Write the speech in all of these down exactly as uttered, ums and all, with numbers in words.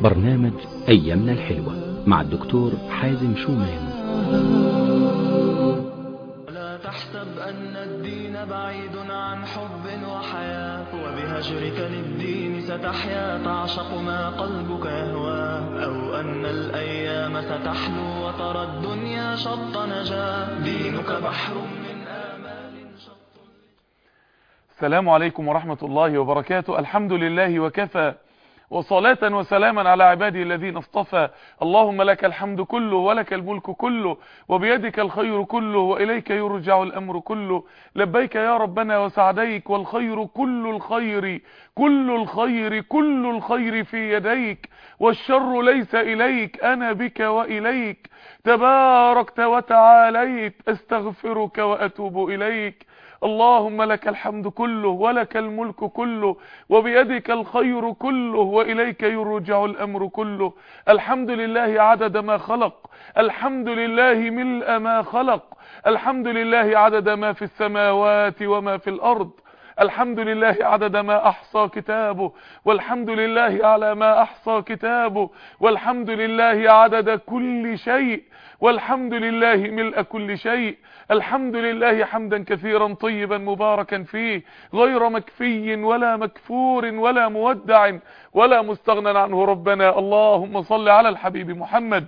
برنامج أيامنا الحلوة مع الدكتور حازم شومان. لا تحسب أن الدين بعيد عن حب وحياة، وبهجرك للدين ستحيا تعشق ما قلبك يهواه، أو أن الأيام ستحلو وترى الدنيا شط نجاة، دينك بحر من آمال شط. السلام عليكم ورحمة الله وبركاته. الحمد لله وكفى، وصلاة وسلاما على عباده الذين اصطفى. اللهم لك الحمد كله ولك الملك كله وبيدك الخير كله وإليك يرجع الأمر كله. لبيك يا ربنا وسعديك، والخير كل الخير كل الخير كل الخير في يديك، والشر ليس إليك، أنا بك وإليك تباركت وتعاليت، استغفرك وأتوب إليك. اللهم لك الحمد كله ولك الملك كله وبيدك الخير كله وإليك يرجع الأمر كله. الحمد لله عدد ما خلق، الحمد لله ملء ما خلق، الحمد لله عدد ما في السماوات وما في الأرض، الحمد لله عدد ما أحصى كتابه، والحمد لله على ما أحصى كتابه، والحمد لله عدد كل شيء، والحمد لله ملء كل شيء. الحمد لله حمدا كثيرا طيبا مباركا فيه، غير مكفي ولا مكفور ولا مودع ولا مستغنى عنه. ربنا اللهم صل على الحبيب محمد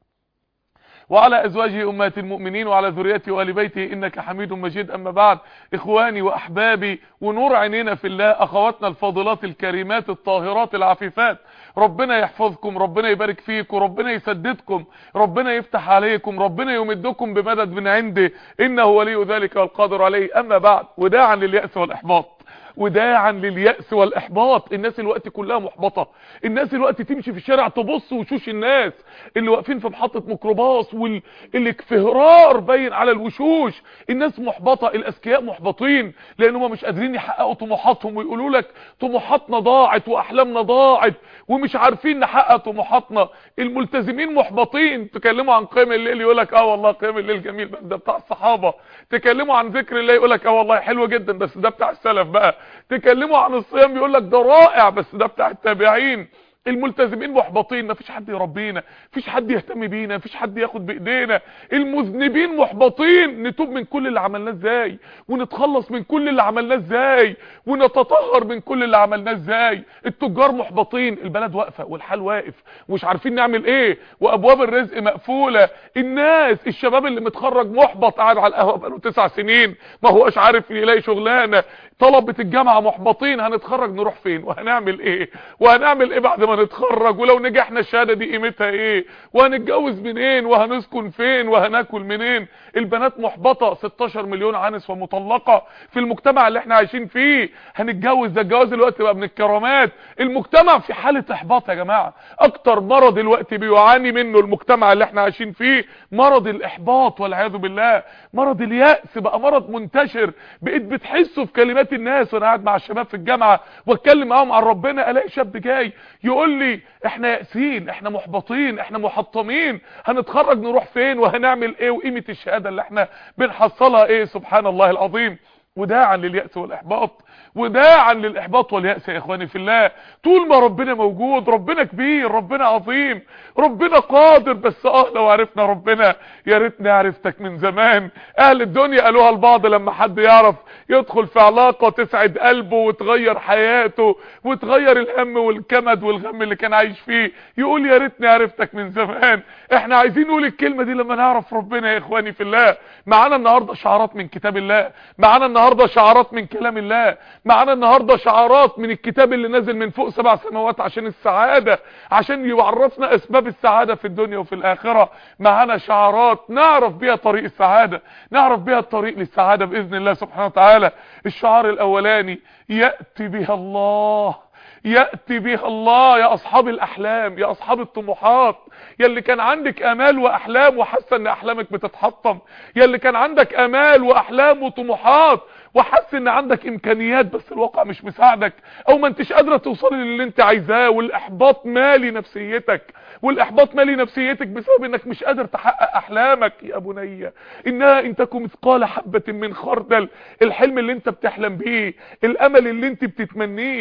وعلى أزواجه أمهات المؤمنين وعلى ذريته وآل بيته إنك حميد مجيد. أما بعد، إخواني وأحبابي ونور عينينا في الله، أخواتنا الفاضلات الكريمات الطاهرات العفيفات، ربنا يحفظكم، ربنا يبارك فيكم، ربنا يسددكم، ربنا يفتح عليكم، ربنا يمدكم بمدد من عنده، إنه ولي ذلك والقادر عليه. أما بعد، وداعا لليأس والإحباط، وداعا لليأس والإحباط. الناس الوقت كلها محبطة، الناس الوقت تمشي في الشارع تبص وشوش الناس اللي واقفين في محطة ميكروباص والاكفهرار باين على الوشوش. الناس محبطة، الأذكياء محبطين لأنهم مش قادرين يحققوا طموحاتهم، ويقولوا لك طموحاتنا ضاعت وأحلامنا ضاعت ومش عارفين نحقق طموحاتنا. الملتزمين محبطين، تكلموا عن قيام الليل يقول لك اه والله قيام الليل جميل بس ده بتاع الصحابة، تكلموا عن ذكر الله يقول لك اه والله حلو جدا بس ده بتاع السلف بقى، تكلموا عن الصيام يقول لك ده رائع بس ده بتاع التابعين. الملتزمين محبطين، مفيش حد يربينا، مفيش حد يهتم بينا، مفيش حد ياخد بايدينا. المذنبين محبطين، نتوب من كل اللي عملناه ازاي، ونتخلص من كل اللي عملناه ازاي، ونتطهر من كل اللي عملناه ازاي. التجار محبطين، البلد واقفه والحال واقف ومش عارفين نعمل ايه، وابواب الرزق مقفوله. الناس الشباب اللي متخرج محبط، قاعد على القهوه بقاله تسع سنين ما هوش عارف يلاقي شغلانه. طلبه الجامعه محبطين، هنتخرج نروح فين وهنعمل ايه وهنعمل ايه بعد ما نتخرج، ولو نجحنا الشهاده دي قيمتها ايه، وهنتجوز منين وهنسكن فين وهناكل منين. البنات محبطه، ستاشر مليون عنس ومطلقه في المجتمع اللي احنا عايشين فيه. هنتجوز، ده الجواز دلوقتي بقى من الكرامات. المجتمع في حاله احباط يا جماعه. اكتر مرض دلوقتي بيعاني منه المجتمع اللي احنا عايشين فيه مرض الاحباط والعياذ بالله. مرض اليأس بقى مرض منتشر، بقيت بتحسه في كلمات الناس. وانا قاعد مع الشباب في الجامعه واتكلم معاهم عن ربنا، الاقي شاب جاي يقول لي احنا يائسين، احنا محبطين، احنا محطمين، هنتخرج نروح فين وهنعمل ايه، وقيمه الشهاده اللي احنا بنحصلها ايه. سبحان الله العظيم. وداعا لليأس والإحباط، وداعا للإحباط واليأس يا إخواني في الله. طول ما ربنا موجود، ربنا كبير، ربنا عظيم، ربنا قادر. بس اه لو عرفنا ربنا، يا ريتني عرفتك من زمان. أهل الدنيا قالوها البعض لما حد يعرف يدخل في علاقة تسعد قلبه وتغير حياته وتغير الهم والكمد والغم اللي كان عايش فيه، يقول يا ريتني عرفتك من زمان. احنا عايزين نقول الكلمة دي لما نعرف ربنا يا إخواني في الله. معانا النهاردة شعارات من كتاب الله، معانا النهاردة شعارات من كلام الله، معانا النهاردة شعارات من الكتاب اللي نازل من فوق سبع سماوات عشان السعادة، عشان يعرفنا اسباب السعادة في الدنيا وفي الاخرة. معانا شعارات نعرف بيها طريق السعادة، نعرف بيها الطريق للسعادة باذن الله سبحانه وتعالى. الشعار الاولاني: يأتي بها الله، يأتي بها الله. يا اصحاب الاحلام، يا اصحاب الطموحات، يا اللي كان عندك امال واحلام وحاسه ان احلامك بتتحطم، يا اللي كان عندك امال واحلام وطموحات وحاسس ان عندك امكانيات بس الواقع مش مساعدك، او ما انتش قادره توصلي للي انت عايزاه، والاحباط مالي نفسيتك، والاحباط مالي نفسيتك بسبب انك مش قادر تحقق احلامك. يا بني انها ان تكن مثقال حبه من خردل، الحلم اللي انت بتحلم بيه، الامل اللي انت بتتمنيه،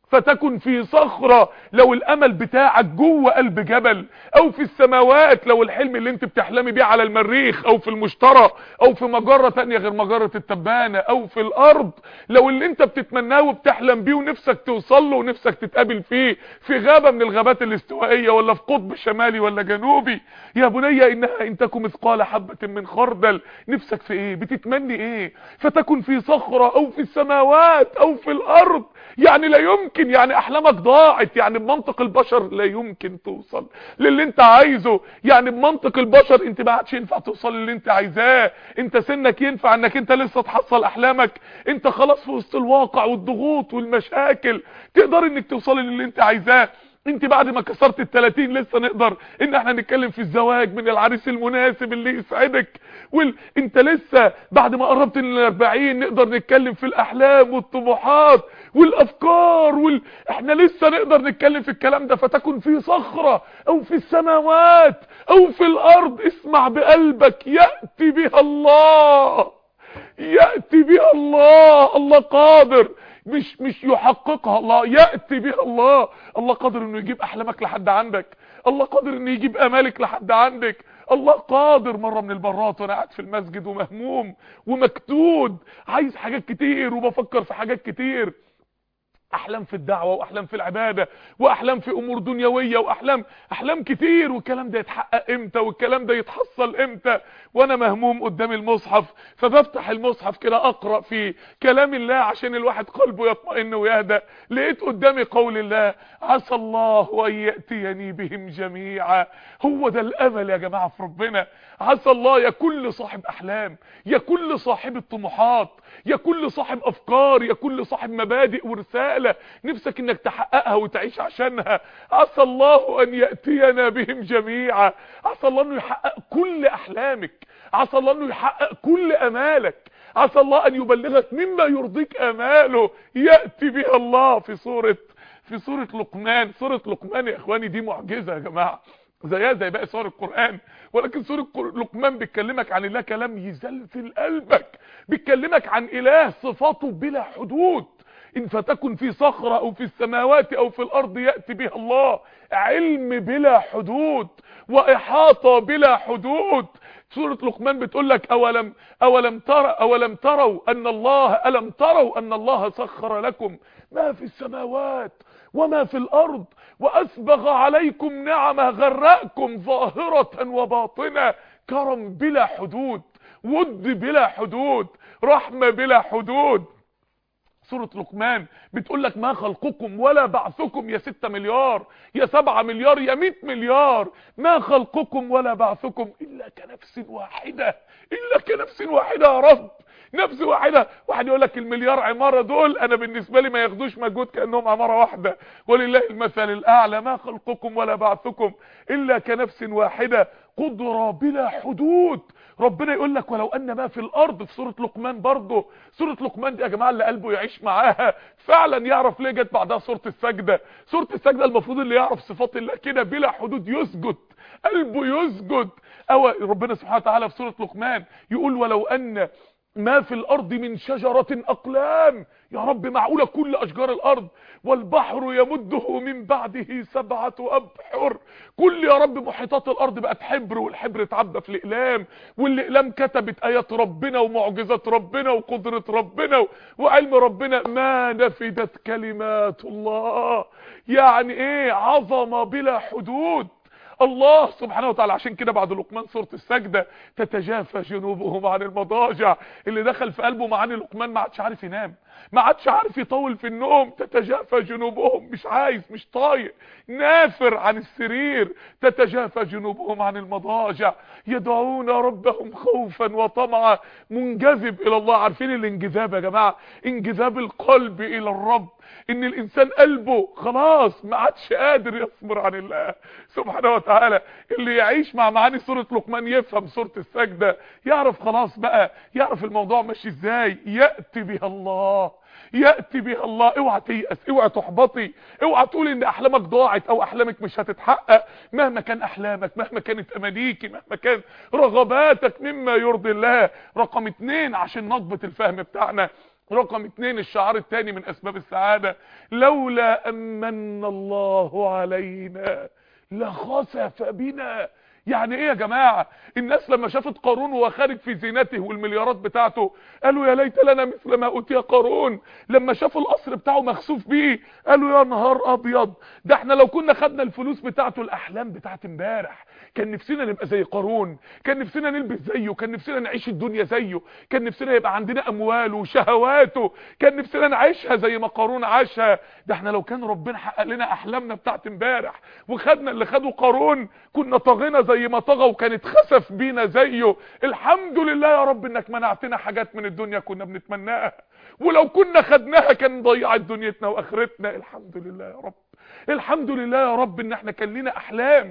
فتكن في صخرة لو الامل بتاعك جوه قلب جبل، او في السماوات لو الحلم اللي انت بتحلمي بيه على المريخ او في المشتري او في مجرة تانية غير مجرة التبانة، او في الارض لو اللي انت بتتمناه وبتحلم بيه ونفسك توصل له ونفسك تتقابل فيه في غابة من الغابات الاستوائية ولا في قطب شمالي ولا جنوبي. يا بني انها ان تكن مثقال حبة من خردل، نفسك في ايه؟ بتتمني ايه؟ فتكن في صخرة او في السماوات او في الارض، يعني لا يمكن، يعني احلامك ضاعت، يعني بمنطق البشر لا يمكن توصل للي انت عايزه، يعني بمنطق البشر انت ما عادش ينفع توصل للي انت عايزاه، انت سنك ينفع انك انت لسه تحصل احلامك، انت خلاص في وسط الواقع والضغوط والمشاكل تقدر انك توصل للي انت عايزاه. انت بعد ما كسرت التلاتين لسه نقدر ان احنا نتكلم في الزواج من العريس المناسب اللي يسعدك، وال... انت لسه بعد ما قربت من الاربعين نقدر نتكلم في الاحلام والطموحات والافكار وال... احنا لسه نقدر نتكلم في الكلام ده. فتكن في صخرة او في السماوات او في الارض، اسمع بقلبك، يأتي بها الله، يأتي بها الله، الله قادر، مش مش يحققها الله، يأتي بها الله. الله قادر انه يجيب احلامك لحد عندك، الله قادر انه يجيب امالك لحد عندك، الله قادر. مرة من المرات وانا قاعد في المسجد ومهموم ومكتود، عايز حاجات كتير وبفكر في حاجات كتير، احلام في الدعوة واحلام في العبادة واحلام في امور دنيوية واحلام احلام كتير، والكلام ده يتحقق امتى والكلام ده يتحصل امتى؟ وانا مهموم قدام المصحف، فبفتح المصحف كده اقرأ في كلام الله عشان الواحد قلبه يطمئن ويهدأ، لقيت قدامي قول الله: عسى الله ان يأتيني بهم جميعا. هو ده الامل يا جماعة في ربنا. عسى الله، يا كل صاحب احلام، يا كل صاحب الطموحات، يا كل صاحب افكار، يا كل صاحب مبادئ ورسالة نفسك انك تحققها وتعيش عشانها، عسى الله ان يأتينا بهم جميعا. عسى الله انه يحقق كل احلامك، عسى الله انه يحقق كل امالك، عسى الله ان يبلغك مما يرضيك اماله. يأتي بها الله في سورة في سورة لقمان. سورة لقمان يا اخواني دي معجزة يا جماعة، زيها زي باقي سور القرآن، ولكن سورة لقمان بتكلمك عن الله كلام يزلزل قلبك، بتكلمك عن اله صفاته بلا حدود. ان فتكن في صخرة او في السماوات او في الارض يأتي بها الله، علم بلا حدود واحاطة بلا حدود. سورة لقمان بتقول لك: اولم اولم ترى اولم تروا ان الله الم تروا ان الله سخر لكم ما في السماوات وما في الارض واسبغ عليكم نعمه غرقكم ظاهرة وباطنة. كرم بلا حدود، ود بلا حدود، رحمة بلا حدود. سورة لقمان بتقول لك: ما خلقكم ولا بعثكم، يا ستة مليار يا سبعة مليار يا مئة مليار، ما خلقكم ولا بعثكم الا كنفس واحدة، الا كنفس واحدة يا رب، نفس واحدة. واحد يقول لك المليار عمارة دول انا بالنسبة لي ما ياخدوش مجهود كأنهم عمارة واحدة، ولله المثل الاعلى. ما خلقكم ولا بعثكم الا كنفس واحدة، قدرة بلا حدود. ربنا يقول لك: ولو ان ما في الارض. في سورة لقمان برضه، سورة لقمان دي يا جماعة اللي قلبه يعيش معاها فعلا يعرف ليه جت بعدها سورة السجدة. سورة السجدة المفروض اللي يعرف صفات الله كده بلا حدود يسجد، قلبه يسجد. او ربنا سبحانه وتعالى في سورة لقمان يقول: ولو ان ما في الارض من شجرة اقلام. يا رب معقولة كل اشجار الارض؟ والبحر يمده من بعده سبعة ابحر. كل يا رب محيطات الارض بقت حبر، والحبر اتعبى في الاقلام، والاقلام كتبت ايات ربنا ومعجزات ربنا وقدرة ربنا وعلم ربنا. ما نفدت كلمات الله. يعني ايه؟ عظمة بلا حدود الله سبحانه وتعالى. عشان كده بعد لقمان سورة السجدة: تتجافى جنوبهم عن المضاجع. اللي دخل في قلبه معاني لقمان ما عادش عارف ينام، ما عادش عارف يطول في النوم. تتجافى جنوبهم، مش عايز، مش طايق، نافر عن السرير. تتجافى جنوبهم عن المضاجع يدعون ربهم خوفا وطمعا، منجذب الى الله. عارفين الانجذاب يا جماعة؟ انجذاب القلب الى الرب، ان الانسان قلبه خلاص ما عادش قادر يصبر عن الله سبحانه وتعالى. اللي يعيش مع معاني سورة لقمان يفهم سورة السجدة، يعرف خلاص بقى، يعرف الموضوع ماشي ازاي. يأتي بها الله، يأتي بها الله. اوعى تيأس، اوعى تحبطي، اوعى تقول ان احلامك ضاعت او احلامك مش هتتحقق. مهما كان احلامك، مهما كانت امانيكي، مهما كان رغباتك مما يرضي الله. رقم اتنين عشان نضبط الفهم بتاعنا: رقم اتنين، الشعار التاني من اسباب السعادة، لولا امن الله علينا لخسف بنا. يعني ايه يا جماعة؟ الناس لما شافت قارون وهو خارج في زينته والمليارات بتاعته قالوا يا ليت لنا مثل ما اوتي قارون. لما شافوا القصر بتاعه مخسوف بيه قالوا يا نهار ابيض، ده احنا لو كنا خدنا الفلوس بتاعته، الاحلام بتاعت امبارح، كان نفسنا نبقى زي قارون، كان نفسنا نلبس زيه، كان نفسنا نعيش الدنيا زيه، كان نفسنا يبقى عندنا اموال وشهواته، كان نفسنا نعيشها زي ما قارون عاشها. ده احنا لو كان ربنا حقق لنا احلامنا بتاعت امبارح وخدنا اللي خده قارون كنا طغينا زي ما طغى وكانت خسف بينا زيه. الحمد لله يا رب انك منعتنا حاجات من الدنيا كنا بنتمناها، ولو كنا خدناها كان ضيعت دنيتنا واخرتنا. الحمد لله يا رب، الحمد لله يا رب ان احنا كان لنا احلام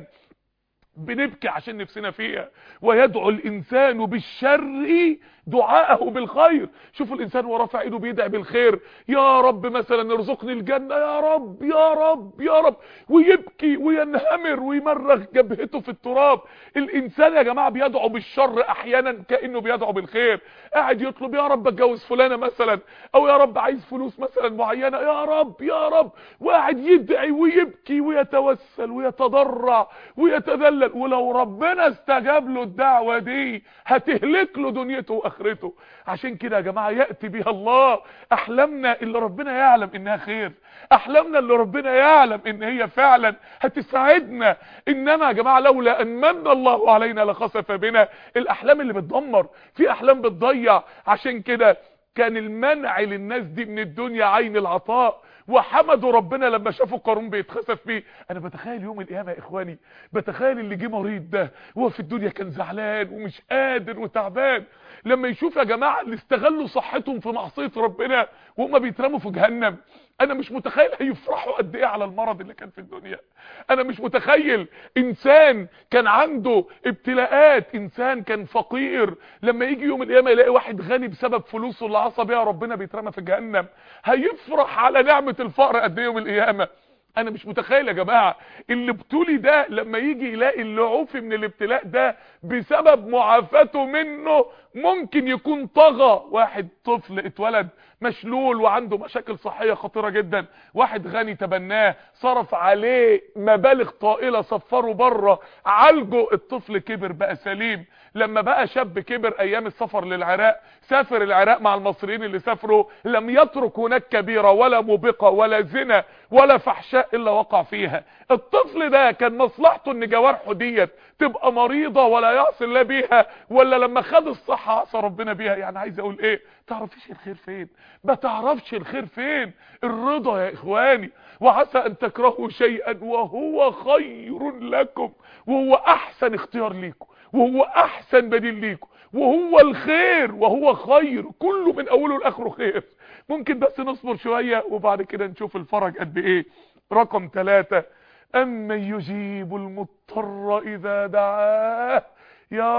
بنبكي عشان نفسنا فيها. ويدعو الانسان بالشر دعاءه بالخير. شوفوا الانسان وهو رافع ايده بيدعي بالخير، يا رب مثلا ارزقني الجنه، يا رب يا رب يا رب، ويبكي وينهمر ويمرغ جبهته في التراب. الانسان يا جماعه بيدعو بالشر احيانا كانه بيدعو بالخير، قاعد يطلب يا رب اتجوز فلانه مثلا، او يا رب عايز فلوس مثلا معينه، يا رب يا رب، وقاعد يدعي ويبكي ويتوسل ويتضرع ويتذلل. ولو ربنا استجاب له الدعوه دي هتهلك له دنيته واخرته. عشان كده يا جماعه ياتي بها الله احلامنا اللي ربنا يعلم انها خير، احلامنا اللي ربنا يعلم ان هي فعلا هتساعدنا. انما يا جماعه لولا ان من الله علينا لخسف بنا. الاحلام اللي بتدمر، في احلام بتضيع. عشان كده كان المنع للناس دي من الدنيا عين العطاء، وحمدوا ربنا لما شافوا قارون بيتخسف بيه. انا بتخيل يوم القيامه يا اخواني، بتخيل اللي جه مريض ده وهو في الدنيا كان زعلان ومش قادر وتعبان، لما يشوف يا جماعه اللي استغلوا صحتهم في معصيه ربنا وهم بيترموا في جهنم. انا مش متخيل هيفرحوا قد ايه على المرض اللي كان في الدنيا. انا مش متخيل انسان كان عنده ابتلاءات، انسان كان فقير، لما يجي يوم القيامه يلاقي واحد غني بسبب فلوسه اللي عصى بيها ربنا بيترمى في جهنم، هيفرح على نعمه الفقر قد ايه يوم القيامه. انا مش متخيل يا جماعه اللي ابتلي ده لما يجي يلاقي اللي عوفي من الابتلاء ده بسبب معافاته منه ممكن يكون طغى. واحد طفل اتولد مشلول وعنده مشاكل صحيه خطيره جدا، واحد غني تبناه صرف عليه مبالغ طائله، سفره بره عالجه، الطفل كبر بقى سليم. لما بقى شاب كبر ايام السفر للعراق، سافر العراق مع المصريين اللي سافروا، لم يترك هناك كبيره ولا موبقه ولا زنا ولا فحشاء الا وقع فيها. الطفل ده كان مصلحته ان جوارحه ديت تبقى مريضه ولا يعصي الله بيها، ولا لما خد الصحه عصى ربنا بيها. يعني عايز اقول ايه؟ تعرفيش الخير فين، ما تعرفش الخير فين. الرضا يا اخواني، وعسى ان تكرهوا شيئا وهو خير لكم، وهو احسن اختيار ليكم، وهو احسن بديل ليكم، وهو الخير وهو خير، كله من اوله لاخره خير. ممكن بس نصبر شوية وبعد كده نشوف الفرج قد ايه. رقم ثلاثة، امن يجيب المضطر اذا دعاه. يا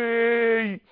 ربي،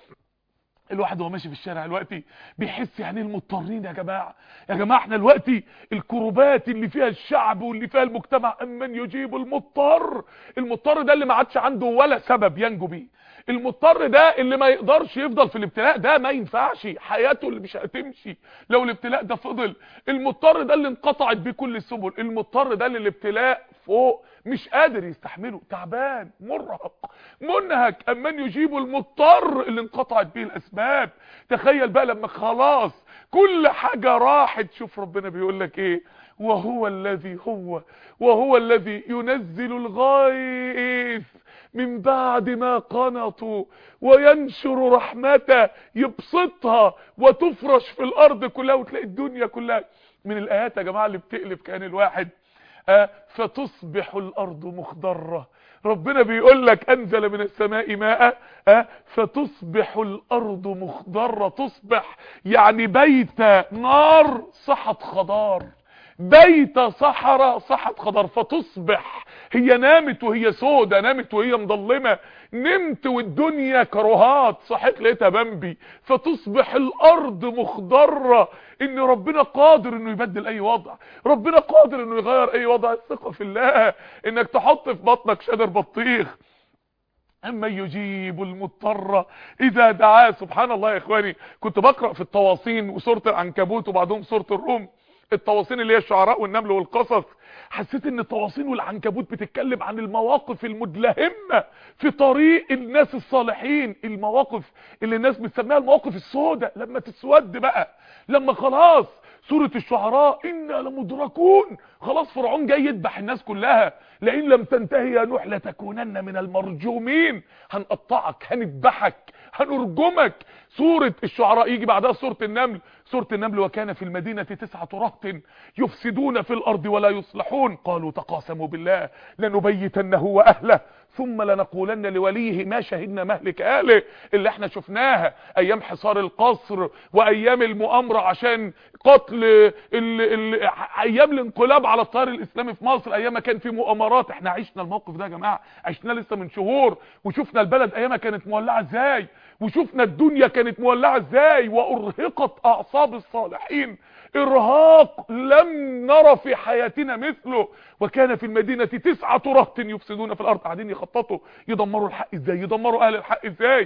الواحد وهو ماشي في الشارع دلوقتي بيحس يعني المضطرين يا جماعه. يا جماعه احنا دلوقتي الكروبات اللي فيها الشعب واللي فيها المجتمع، امن يجيب المضطر. المضطر ده اللي ما عادش عنده ولا سبب ينجو بيه، المضطر ده اللي ما يقدرش يفضل في الابتلاء ده، ما ينفعش حياته اللي مش هتمشي لو الابتلاء ده فضل. المضطر ده اللي انقطعت بيه كل السبل، المضطر ده اللي الابتلاء فوق مش قادر يستحمله، تعبان مرهق منهك. امن يجيب المضطر اللي انقطعت بيه الاسباب. تخيل بقى لما خلاص كل حاجة راحت، شوف ربنا بيقول لك ايه، وهو الذي هو وهو الذي ينزل الغيث من بعد ما قنطوا وينشر رحمته، يبسطها وتفرش في الارض كلها وتلاقي الدنيا كلها. من الايات يا جماعه اللي بتقلب كان الواحد آه فتصبح الارض مخضره. ربنا بيقول لك انزل من السماء ماء آه فتصبح الارض مخضره. تصبح يعني بيت نار صحت خضار، بيت صحراء صحت خضار. فتصبح، هي نامت وهي سودة، نامت وهي مظلمة، نمت والدنيا كروهات، صحيت لقيتها بمبي. فتصبح الارض مخضرة. ان ربنا قادر انه يبدل اي وضع، ربنا قادر انه يغير اي وضع. الثقة في الله، انك تحط في بطنك شادر بطيخ اما يجيب المضطر اذا دعاه. سبحان الله يا اخواني، كنت بقرأ في الطواصين وسورة العنكبوت وبعدهم سورة الروم، الطواصين اللي هي الشعراء والنمل والقصص، حسيت ان الطواصين والعنكبوت بتتكلم عن المواقف المدلهمة في طريق الناس الصالحين، المواقف اللي الناس بتسميها المواقف السوداء، لما تسود بقى، لما خلاص سورة الشعراء إنا لمدركون، خلاص فرعون جاي يذبح الناس كلها، لئن لم تنتهي يا نوح لتكونن من المرجومين، هنقطعك هنذبحك هنرجمك. سورة الشعراء يجي بعدها سورة النمل، سورة النمل وكان في المدينة تسعة رهط يفسدون في الأرض ولا يصلحون قالوا تقاسموا بالله لنبيتنه وأهله ثم لنقولن لوليه ما شهدنا مهلك اهله، اللي احنا شفناها ايام حصار القصر وايام المؤامرة عشان قتل ال ال ايام الانقلاب على التيار الاسلامي في مصر، ايام ما كان في مؤامرات. احنا عشنا الموقف ده يا جماعه، عشنا لسه من شهور، وشفنا البلد ايامها كانت مولعه ازاي، وشفنا الدنيا كانت مولعه ازاي، وارهقت اعصاب الصالحين ارهاق لم نرى في حياتنا مثله. وكان في المدينة تسعة رهط يفسدون في الارض، قاعدين يخططوا يدمروا الحق ازاي، يدمروا اهل الحق ازاي.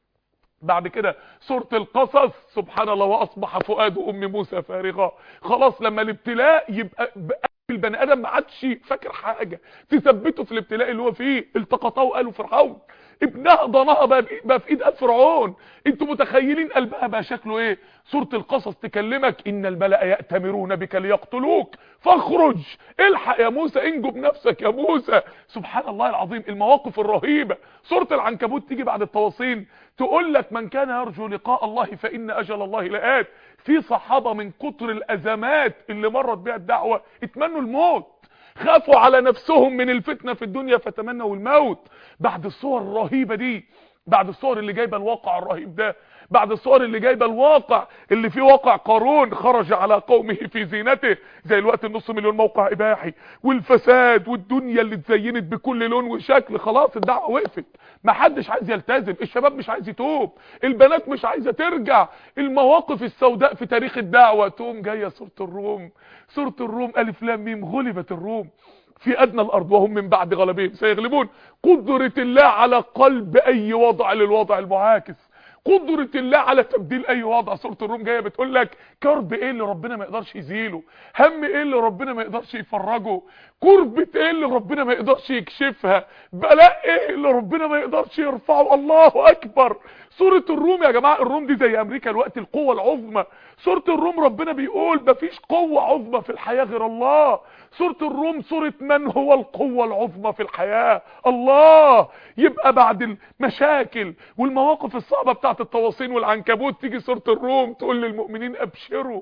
بعد كده سورة القصص، سبحان الله، واصبح فؤاد ام موسى فارغا. خلاص لما الابتلاء يبقى البني ادم ما عادش فاكر حاجه تثبته في الابتلاء اللي هو فيه، التقطه وقالوا فرعون، ابنها ضناها بقى في ايد فرعون. انتوا متخيلين قلبها بقى شكله ايه؟ سورة القصص تكلمك ان الملأ يأتمرون بك ليقتلوك فاخرج، الحق يا موسى، انجو بنفسك يا موسى. سبحان الله العظيم، المواقف الرهيبة. سورة العنكبوت تيجي بعد الطواصين تقول لك من كان يرجو لقاء الله فإن أجل الله لآت. في صحابة من كتر الأزمات اللي مرت بها الدعوة اتمنوا الموت، خافوا على نفسهم من الفتنة في الدنيا فتمنوا الموت. بعد الصور الرهيبة دي، بعد الصور اللي جايبه الواقع الرهيب ده، بعد الصور اللي جايبه الواقع اللي فيه واقع قارون خرج على قومه في زينته، زي الوقت النص مليون موقع اباحي والفساد والدنيا اللي اتزينت بكل لون وشكل، خلاص الدعوه وقفت، ما حدش عايز يلتزم، الشباب مش عايز يتوب، البنات مش عايزه ترجع، المواقف السوداء في تاريخ الدعوه. تقوم جايه سوره الروم، سوره الروم الف لام ميم، غلبت الروم في ادنى الارض وهم من بعد غلبهم سيغلبون. قدرة الله على قلب اي وضع للوضع المعاكس، قدرة الله على تبديل اي وضع. سورة الروم جاية بتقول لك كرب ايه اللي ربنا ما يقدرش يزيله، هم ايه اللي ربنا ما يقدرش يفرجه، كربة ايه اللي ربنا ما يقدرش يكشفها، بلاء ايه اللي ربنا ما يقدرش يرفعه. الله اكبر. سورة الروم يا جماعة، الروم دي زي امريكا الوقت، القوة العظمى. سورة الروم ربنا بيقول مفيش قوة عظمى في الحياة غير الله. سورة الروم سورة من هو القوة العظمى في الحياة؟ الله. يبقى بعد المشاكل والمواقف الصعبة بتاعت الطواصين والعنكبوت تيجي سورة الروم تقول للمؤمنين ابشروا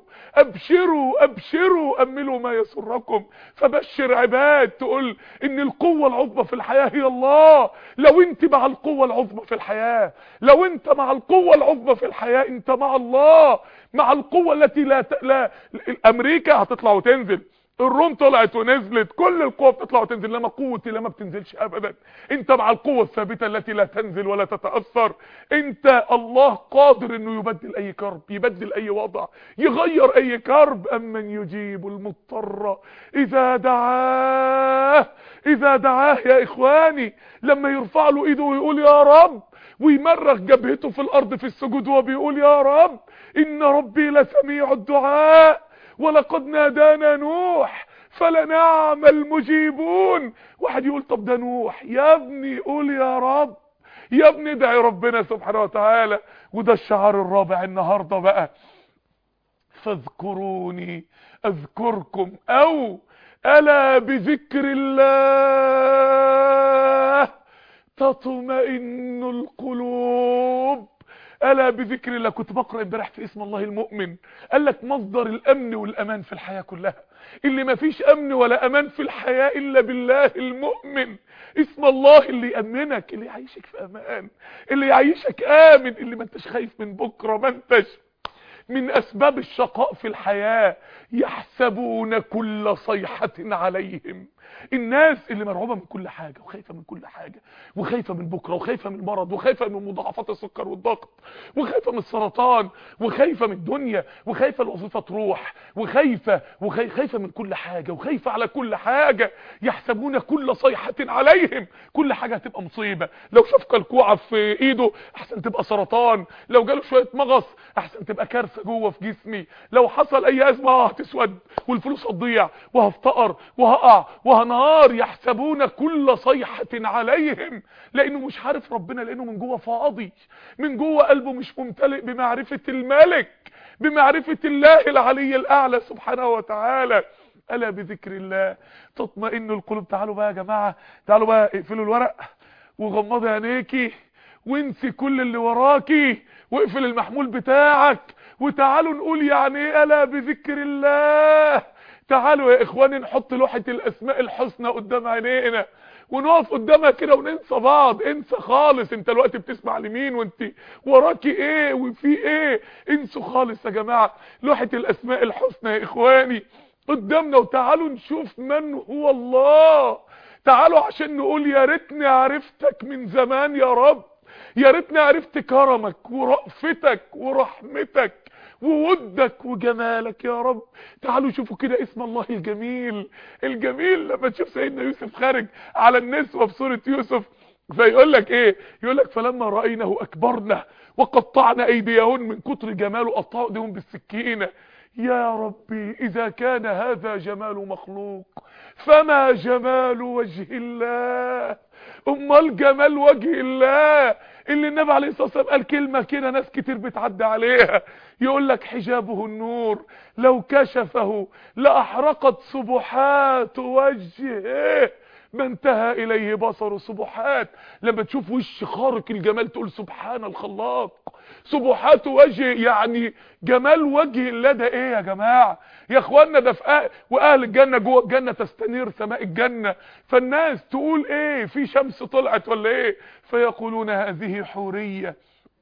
ابشروا ابشروا املوا ما يسركم فبشر عباد. تقول ان القوة العظمى في الحياة هي الله. لو انت مع القوة العظمى في الحياة، لو انت مع القوة العظمى في الحياة، انت مع الله، مع القوة التي لا ت... لا امريكا هتطلع وتنزل، الروم طلعت ونزلت، كل القوة بتطلع وتنزل، لما قوتي لا ما بتنزلش ابدا. انت مع القوة الثابتة التي لا تنزل ولا تتأثر. انت الله قادر انه يبدل اي كرب، يبدل اي وضع، يغير اي كرب. امن يجيب المضطر اذا دعاه، اذا دعاه يا اخواني، لما يرفع له ايده ويقول يا رب، ويمرغ جبهته في الارض في السجود وبيقول يا رب ان ربي لسميع الدعاء ولقد نادانا نوح فلنعم المجيبون. واحد يقول طب ده نوح، يا ابني قول يا رب، يا ابني ادعي ربنا سبحانه وتعالى. وده الشعار الرابع النهارده بقى، فاذكروني اذكركم، او الا بذكر الله تطمئن القلوب. الا بذكر الله. كنت بقرأ امبارح في اسم الله المؤمن، قال لك مصدر الامن والامان في الحياة كلها، اللي ما فيش امن ولا امان في الحياة الا بالله المؤمن. اسم الله اللي يأمنك، اللي يعيشك في امان، اللي يعيشك امن، اللي ما انتش خايف من بكرة، ما انتش من اسباب الشقاء في الحياة. يحسبون كل صيحة عليهم الناس اللي مرعوبة من كل حاجة وخايفة من كل حاجة، وخايفة من بكرة، وخايفة من المرض، وخايفة من مضاعفات السكر والضغط، وخايفة من السرطان، وخايفة من الدنيا، وخايفة الوظيفة تروح، وخايفة وخايفة من كل حاجة، وخايفة على كل حاجة. يحسبون كل صيحة عليهم، كل حاجة هتبقى مصيبة. لو شاف كلكوعة في ايده احسن تبقى سرطان، لو جاله شوية مغص احسن تبقى كارثة جوه في جسمي، لو حصل اي ازمة هتسود والفلوس هتضيع وهفتقر وهقع وهنهار. يحسبون كل صيحة عليهم، لانه مش عارف ربنا، لانه من جوه فاضي، من جوه قلبه مش ممتلئ بمعرفة الملك، بمعرفة الله العلي الاعلى سبحانه وتعالى. الا بذكر الله تطمئن القلوب. تعالوا بقى يا جماعة، تعالوا بقى اقفلوا الورق وغمضي عينيكي وانسي كل اللي وراكي واقفل المحمول بتاعك، وتعالوا نقول يعني ايه الا بذكر الله. تعالوا يا اخواني نحط لوحة الاسماء الحسنى قدام عينينا ونقف قدامها كده وننسى بعض. انسى خالص انت الوقت بتسمع لمين وانت وراكي ايه وفي ايه. انسوا خالص يا جماعة لوحة الاسماء الحسنى يا اخواني قدامنا، وتعالوا نشوف من هو الله. تعالوا عشان نقول يا ريتني عرفتك من زمان يا رب، يا ريتني عرفت كرمك ورأفتك ورحمتك وودك وجمالك يا رب. تعالوا شوفوا كده اسم الله الجميل الجميل. لما تشوف سيدنا يوسف خارج على النسوة في سورة يوسف فيقول لك ايه؟ يقول لك فلما رأينه اكبرنا وقطعنا ايديهن، من كتر جماله قطعوا ايديهم بالسكينة. يا ربي اذا كان هذا جمال مخلوق فما جمال وجه الله. امال جمال وجه الله اللي النبي عليه الصلاة والسلام قال كلمة كده ناس كتير بتعدي عليها، يقول لك حجابه النور لو كشفه لأحرقت سبحات وجهه ما انتهى اليه بصر. سبحات لما تشوف وش خارق الجمال تقول سبحان الخلاق. سبحات وجه يعني جمال وجه الله. ده ايه يا جماعة يا اخوانا؟ ده في أهل واهل الجنة جوه الجنة تستنير سماء الجنة، فالناس تقول ايه؟ في شمس طلعت ولا ايه؟ فيقولون هذه حورية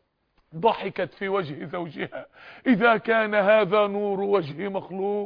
ضحكت في وجه زوجها. اذا كان هذا نور وجه مخلوق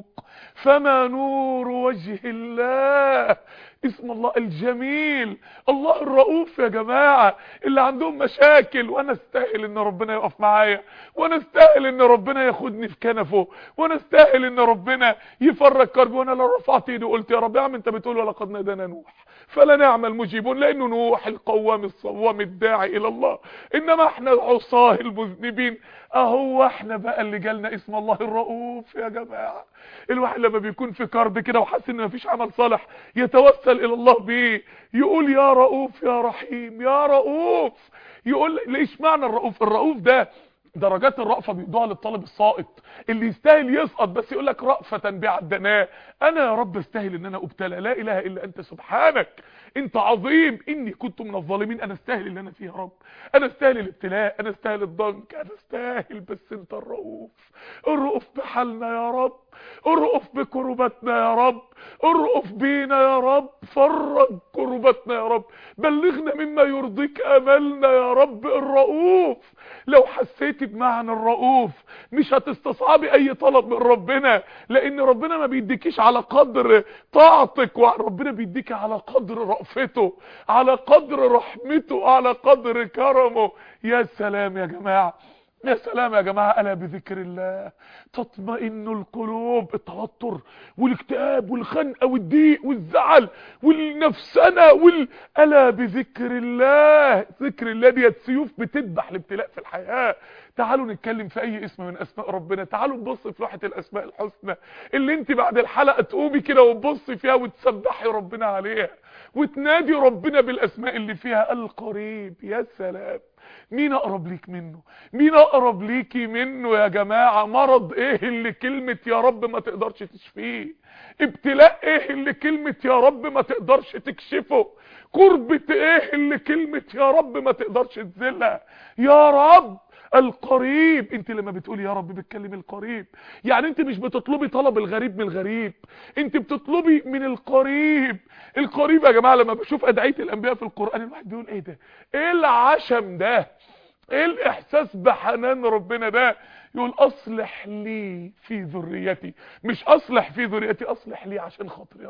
فما نور وجه الله. اسم الله الجميل، الله الرؤوف يا جماعة. اللي عندهم مشاكل وانا استاهل ان ربنا يقف معايا، وانا استاهل ان ربنا ياخدني في كنفه، وانا استاهل ان ربنا يفرج كربي. وانا لو رفعت ايدي وقلت يا رب يا عم انت بتقول ولقد نادانا نوح فلا نعمل مجيبون، لانه نوح القوام الصوام الداعي الى الله، انما احنا العصاه المذنبين. اهو احنا بقى اللي جالنا اسم الله الرؤوف يا جماعة. الواحد لما بيكون في كرب كده وحاسس ان مفيش عمل صالح يتوسل الى الله بيه، يقول يا رؤوف يا رحيم يا رؤوف. يقول ليش معنى الرؤوف؟ الرؤوف ده درجات الرأفة بيدوها للطالب الساقط اللي يستاهل يسقط، بس يقول لك رأفة بعدناه. انا يا رب استاهل ان انا ابتلى، لا اله الا انت سبحانك انت عظيم، اني كنت من الظالمين. انا استاهل اللي انا فيه يا رب، انا استاهل الابتلاء، انا استاهل الضنك، انا استاهل، بس انت الرؤوف. الرؤوف بحالنا يا رب، ارؤف بكربتنا يا رب، ارؤف بينا يا رب، فرج كربتنا يا رب، بلغنا مما يرضيك املنا يا رب. الرؤوف لو حسيت بمعنى الرؤوف مش هتستصعبي اي طلب من ربنا، لان ربنا ما بيديكيش على قدر طاعتك، وربنا بيديك على قدر رأفته، على قدر رحمته، على قدر كرمه. يا سلام يا جماعة، يا سلام يا جماعة. ألا بذكر الله تطمئن القلوب. التوتر والاكتئاب والخنقة والضيق والزعل والنفسنة وال... ألا بذكر الله. ذكر الله دي سيوف بتذبح الابتلاء في الحياة. تعالوا نتكلم في اي اسم من اسماء ربنا. تعالوا نبص في لوحة الاسماء الحسنى اللي انت بعد الحلقة تقومي كده وتبصي فيها وتسبحي ربنا عليها وتنادي ربنا بالاسماء اللي فيها. القريب، يا سلام، مين اقرب ليك منه؟ مين اقرب ليكي منه يا جماعة؟ مرض ايه اللي كلمة يا رب ما تقدرش تشفيه؟ ابتلاء ايه اللي كلمة يا رب ما تقدرش تكشفه؟ كربة ايه اللي كلمة يا رب ما تقدرش تزلها؟ يا رب القريب. انت لما بتقولي يا رب بتكلم القريب، يعني انت مش بتطلبي طلب الغريب من الغريب، انت بتطلبي من القريب. القريب يا جماعة لما بشوف ادعية الانبياء في القرآن الواحد بيقول ايه ده؟ ايه العشم ده؟ ايه الاحساس بحنان ربنا ده؟ يقول اصلح لي في ذريتي، مش اصلح في ذريتي، اصلح لي عشان خاطر يا رب،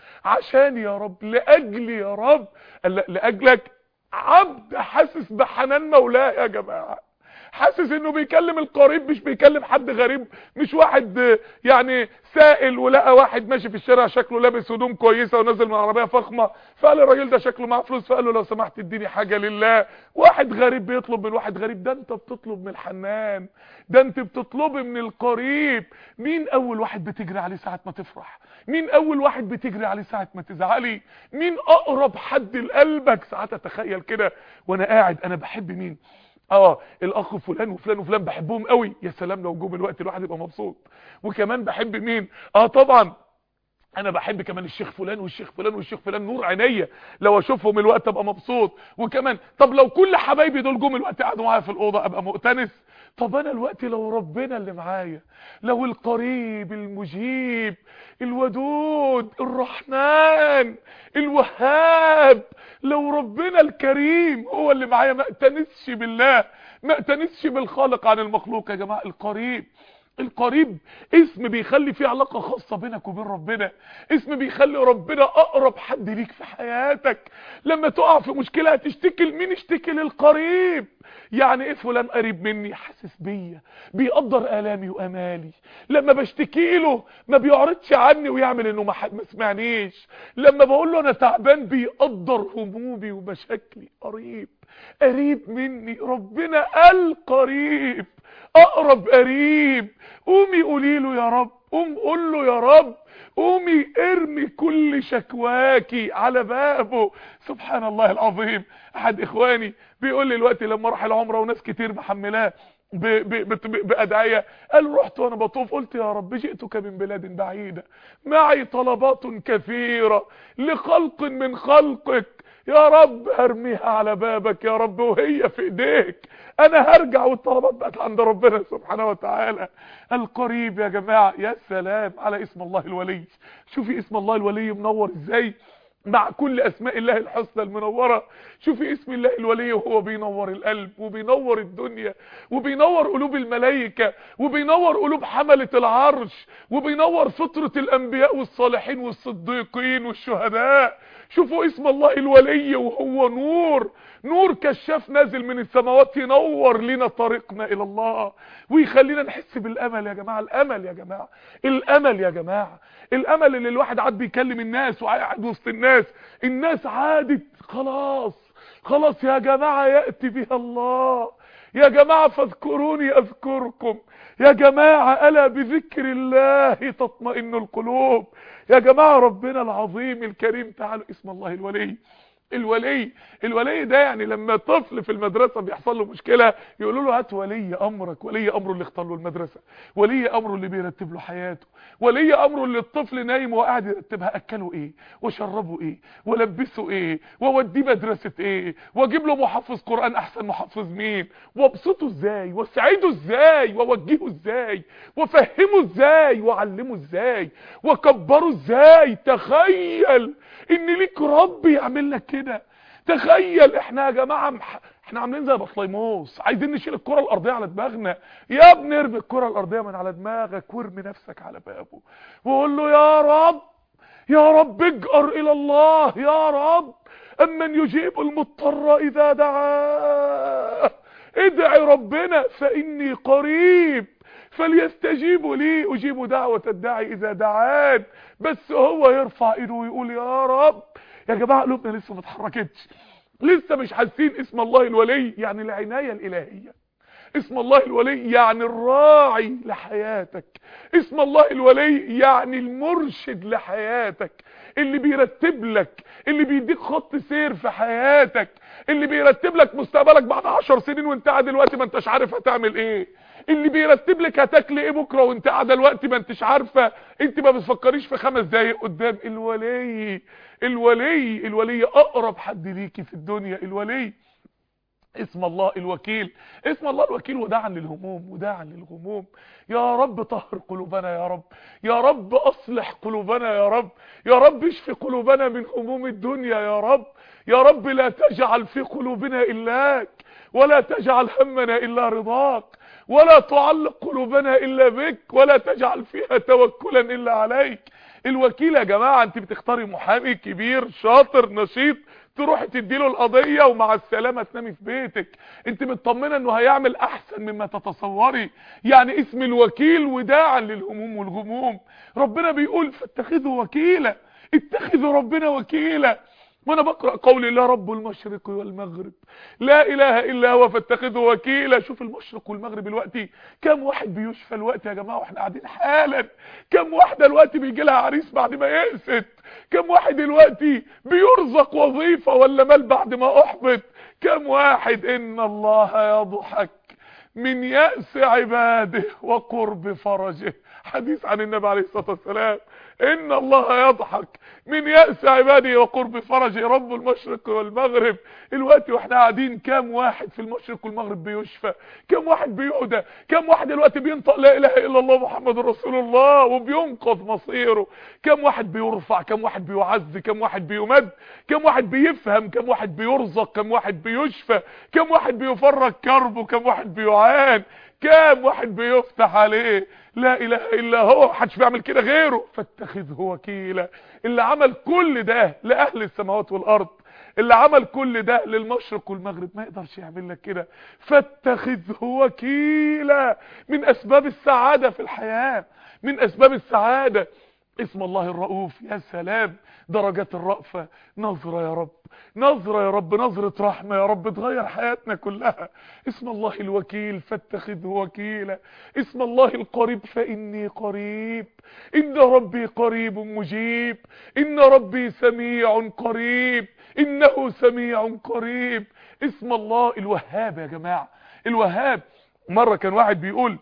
عشان يا رب، لاجلي يا رب. قال لا، لاجلك. عبد حاسس بحنان مولاه يا جماعه، حاسس انه بيكلم القريب مش بيكلم حد غريب، مش واحد يعني سائل ولقى واحد ماشي في الشارع شكله لابس هدوم كويسه ونازل من عربيه فخمه، فقال الراجل ده شكله معاه فلوس، فقال له لو سمحت اديني حاجه لله. واحد غريب بيطلب من واحد غريب، ده انت بتطلب من الحنان، ده انت بتطلبي من القريب. مين اول واحد بتجري عليه ساعه ما تفرح؟ مين اول واحد بتجري عليه ساعه ما تزعلي؟ مين اقرب حد لقلبك؟ ساعات اتخيل كده وانا قاعد، انا بحب مين؟ اه الاخ فلان وفلان وفلان بحبهم قوي، يا سلام لو جم الوقت الواحد يبقى مبسوط. وكمان بحب مين؟ اه طبعا انا بحب كمان الشيخ فلان والشيخ فلان والشيخ فلان، نور عينيا لو اشوفهم الوقت ابقى مبسوط. وكمان طب لو كل حبايبي دول جم الوقت قعدوا معايا في الاوضه ابقى مؤتنس. طب انا الوقت لو ربنا اللي معايا، لو القريب المجيب الودود الرحمن الوهاب، لو ربنا الكريم هو اللي معايا، ما اتنسش بالله، ما اتنسش بالخالق عن المخلوق. يا جماعه القريب، القريب اسم بيخلي فيه علاقة خاصة بينك وبين ربنا، اسم بيخلي ربنا اقرب حد ليك في حياتك. لما تقع في مشكلة هتشتكي لمين؟ اشتكي للقريب. يعني ايه فلان قريب مني؟ حاسس بيا، بيقدر الامي وامالي، لما بشتكي له ما بيعرضش عني ويعمل انه ما ما سمعنيش، لما بقول له انا تعبان بيقدر همومي ومشاكلي. قريب، قريب مني، ربنا القريب، اقرب قريب. قومي قولي له يا رب، قوم قول له يا رب، قومي ارمي كل شكواكي على بابه. سبحان الله العظيم. احد اخواني بيقول لي الوقت لما راح العمره وناس كتير محملاه بأدعية، قال رحت وانا بطوف قلت يا رب جئتك من بلاد بعيدة معي طلبات كثيرة لخلق من خلقك، يا رب هرميها على بابك يا رب وهي في ايديك، انا هرجع والطلبات بقت عند ربنا سبحانه وتعالى. القريب يا جماعة، يا سلام على اسم الله الولي. شوفي اسم الله الولي منور ازاي مع كل اسماء الله الحسنى المنورة. شوفي اسم الله الولي وهو بينور القلب وبينور الدنيا وبينور قلوب الملائكة وبينور قلوب حملة العرش وبينور فطرة الانبياء والصالحين والصديقين والشهداء. شوفوا اسم الله الولي وهو نور، نور كشاف نازل من السماوات ينور لنا طريقنا الى الله ويخلينا نحس بالامل. يا جماعة الامل، يا جماعة الامل، يا جماعة الامل اللي الواحد قاعد بيكلم الناس وقاعد وسط الناس، الناس عادت خلاص خلاص يا جماعة يأتي بها الله. يا جماعة فاذكروني اذكركم، يا جماعة ألا بذكر الله تطمئن القلوب. يا جماعة ربنا العظيم الكريم، تعالوا اسم الله الولي. الولي الولي ده يعني لما طفل في المدرسة بيحصل له مشكلة يقولوا له هات ولي امرك، ولي امره اللي اختار له المدرسة، ولي امره اللي بيرتب له حياته، ولي امره اللي الطفل نايم وقاعد يرتبها، اكله ايه وشربه ايه ولبسه ايه ووديه مدرسة ايه واجيب له محفظ قرآن احسن محفظ مين وابسطه ازاي واسعده ازاي واوجهه ازاي وافهمه ازاي واعلمه ازاي وكبره ازاي. تخيل ان ليك رب يعمل لك كده. تخيل احنا يا جماعه مح... احنا عاملين زي بطليموس عايزين نشيل الكره الارضيه على دماغنا. يا ابني ارمي الكره الارضيه من على دماغك وارمي نفسك على بابه وقول له يا رب، يا رب اجأر الى الله، يا رب امن يجيب المضطر اذا دعاه. ادعي ربنا فاني قريب فليستجيبوا لي اجيب دعوة الداعي اذا دعان. بس هو يرفع ايده ويقول يا رب. يا جماعة قلوبنا لسه ما اتحركتش، لسه مش حاسين اسم الله الولي يعني العناية الالهية. اسم الله الولي يعني الراعي لحياتك. اسم الله الولي يعني المرشد لحياتك، اللي بيرتب لك، اللي بيديك خط سير في حياتك، اللي بيرتب لك مستقبلك بعد عشر سنين وانت قاعد دلوقتي ما انتش عارف هتعمل ايه، اللي بيرتب لك هتاكل ايه بكره وانت قاعده دلوقتي ما انتش عارفه، انت ما بتفكريش في خمس دقايق قدام. الولي الولي الولي اقرب حد ليكي في الدنيا. الولي اسم الله الوكيل. اسم الله الوكيل وداعا للهموم وداعا للغموم. يا رب طهر قلوبنا يا رب، يا رب اصلح قلوبنا يا رب، يا رب اشفي قلوبنا من هموم الدنيا يا رب، يا رب لا تجعل في قلوبنا إلاك ولا تجعل همنا إلا رضاك ولا تعلق قلوبنا إلا بك ولا تجعل فيها توكلا إلا عليك. الوكيل يا جماعة انت بتختاري محامي كبير شاطر نشيط تروحي تديله القضية ومع السلامة تنامي في بيتك، انت مطمنة انه هيعمل احسن مما تتصوري. يعني اسم الوكيل وداعا للهموم والغموم. ربنا بيقول فاتخذوا وكيلا، اتخذوا ربنا وكيلا. وانا بقرأ قول الله رب المشرق والمغرب لا اله الا هو فاتخذوا وكيلا. شوف المشرق والمغرب دلوقتي كم واحد بيشفى الوقت يا جماعة واحنا قاعدين حالا، كم واحدة الوقت بيجي لها عريس بعد ما يأست، كم واحد دلوقتي بيرزق وظيفة ولا مال بعد ما احبط، كم واحد ان الله يضحك من يأس عباده وقرب فرجه. حديث عن النبي عليه الصلاة والسلام ان الله يضحك من يأس عباده وقرب فرجه. رب المشرق والمغرب. الوقت واحنا قاعدين كام واحد في المشرق والمغرب بيشفى، كام واحد بيهدى، كام واحد الوقت بينطق لا اله الا الله محمد رسول الله وبينقذ مصيره، كام واحد بيرفع، كام واحد بيعز، كام واحد بيمد، كام واحد بيفهم، كام واحد بيرزق، كام واحد بيشفى، كام واحد بيفرج كربه، كام واحد بيعان، كام واحد بيفتح عليه. لا اله الا هو، محدش بيعمل كده غيره. فاتخذه وكيلا. اللي عمل كل ده لاهل السماوات والارض، اللي عمل كل ده للمشرق والمغرب، ما يقدرش يعمل لك كده. فاتخذه وكيلا. من اسباب السعادة في الحياة، من اسباب السعادة اسم الله الرؤوف. يا سلام درجات الرأفة. نظرة يا رب، نظرة يا رب، نظرة رحمة يا رب تغير حياتنا كلها. اسم الله الوكيل فاتخذه وكيلا. اسم الله القريب فإني قريب، إن ربي قريب مجيب، إن ربي سميع قريب، إنه سميع قريب. اسم الله الوهاب يا جماعة، الوهاب. مرة كان واحد بيقول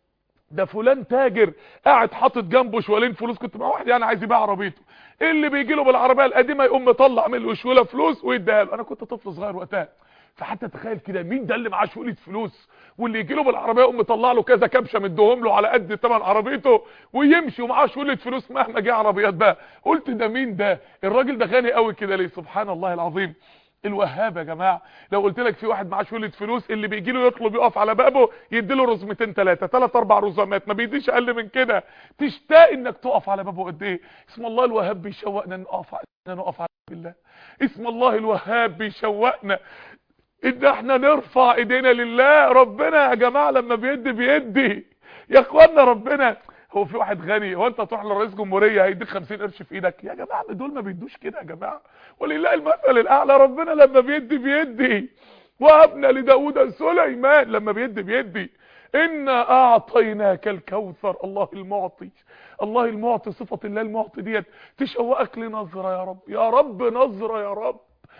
ده فلان تاجر قاعد حاطط جنبه شوالين فلوس. كنت مع واحد يعني عايز يبيع عربيته، اللي بيجي له بالعربيه القديمه يقوم مطلع من له شوله فلوس ويديها له. انا كنت طفل صغير وقتها، فحتى تخيل كده مين ده اللي معاه شوله فلوس واللي يجي له بالعربيه يقوم مطلع له كذا كبشه مديهم له على قد ثمن عربيته ويمشي ومعاه شوله فلوس مهما جه عربيات بقى. قلت ده مين ده؟ الراجل ده غني قوي كده ليه؟ سبحان الله العظيم. الوهاب يا جماعه. لو قلت لك في واحد معاه شويه فلوس اللي بيجي له يطلب يقف على بابه يدي له رزمتين ثلاثه ثلاث اربع رزمات، ما بيديش اقل من كده. تشتاق انك تقف على بابه قد ايه. اسم الله الوهاب بيشوقنا نقف نقف على باب الله. اسم الله الوهاب بيشوقنا ان احنا نرفع ايدينا لله. ربنا يا جماعه لما بيدي بيدي يا اخوانا. ربنا هو في واحد غني هو انت تروح لرئيس جمهوريه هيديك خمسين قرش في ايدك؟ يا جماعه دول ما بيدوش كده يا جماعه، ولله المثل الاعلى. ربنا لما بيدي بيدي. وهبنا لداود سليمان لما بيدي بيدي. انا اعطيناك الكوثر. الله المعطي، الله المعطي. صفه الله المعطي ديت تشوقك لنظره يا رب، يا رب نظره يا رب.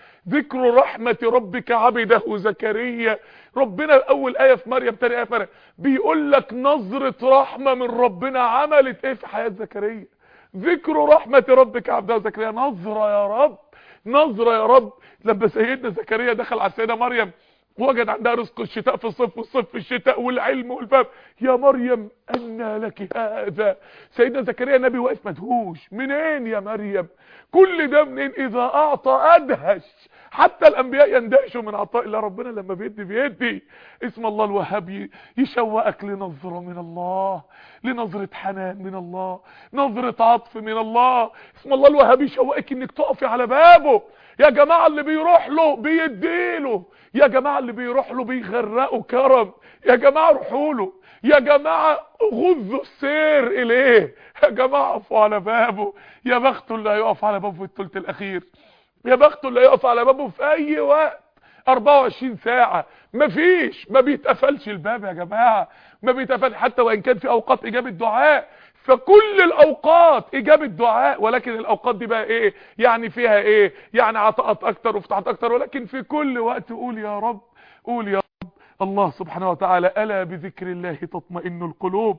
ذكر رحمة ربك عبده زكريا. ربنا اول آية في مريم تاني آية في مريم بيقول لك نظرة رحمة من ربنا عملت ايه في حياة زكريا. ذكر رحمة ربك عبده زكريا. نظرة يا رب، نظرة يا رب. لما سيدنا زكريا دخل على السيدة مريم وجد عندها رزق الشتاء في الصيف والصيف في الشتاء والعلم والفهم. يا مريم أنى لك هذا؟ سيدنا زكريا نبي واقف مدهوش. منين يا مريم كل ده منين؟ إذا أعطى أدهش. حتى الأنبياء يندهشوا من عطاء الله. ربنا لما بيدي بيدي. اسم الله الوهاب يشوقك لنظرة من الله، لنظرة حنان من الله، نظرة عطف من الله. اسم الله الوهاب يشوقك انك تقفي على بابه. يا جماعة اللي بيروح له بيديله، يا جماعة اللي بيروح له بيغرقوا كرم. يا جماعة روحوا له، يا جماعة غضوا السير اليه، يا جماعة اقفوا على بابه. يا بخته اللي هيقف على بابه في الثلث الاخير، يا بخته اللي هيقف على بابه في اي وقت اربعة وعشرين ساعة. مفيش، ما بيتقفلش الباب يا جماعة، ما بيتقفل. حتى وان كان في اوقات اجابة دعاء، فكل الاوقات اجابة دعاء، ولكن الاوقات دي بقى ايه يعني؟ فيها ايه يعني؟ عطاءات اكتر وفتحات اكتر، ولكن في كل وقت قول يا رب، قول يا رب. الله سبحانه وتعالى الا بذكر الله تطمئن القلوب.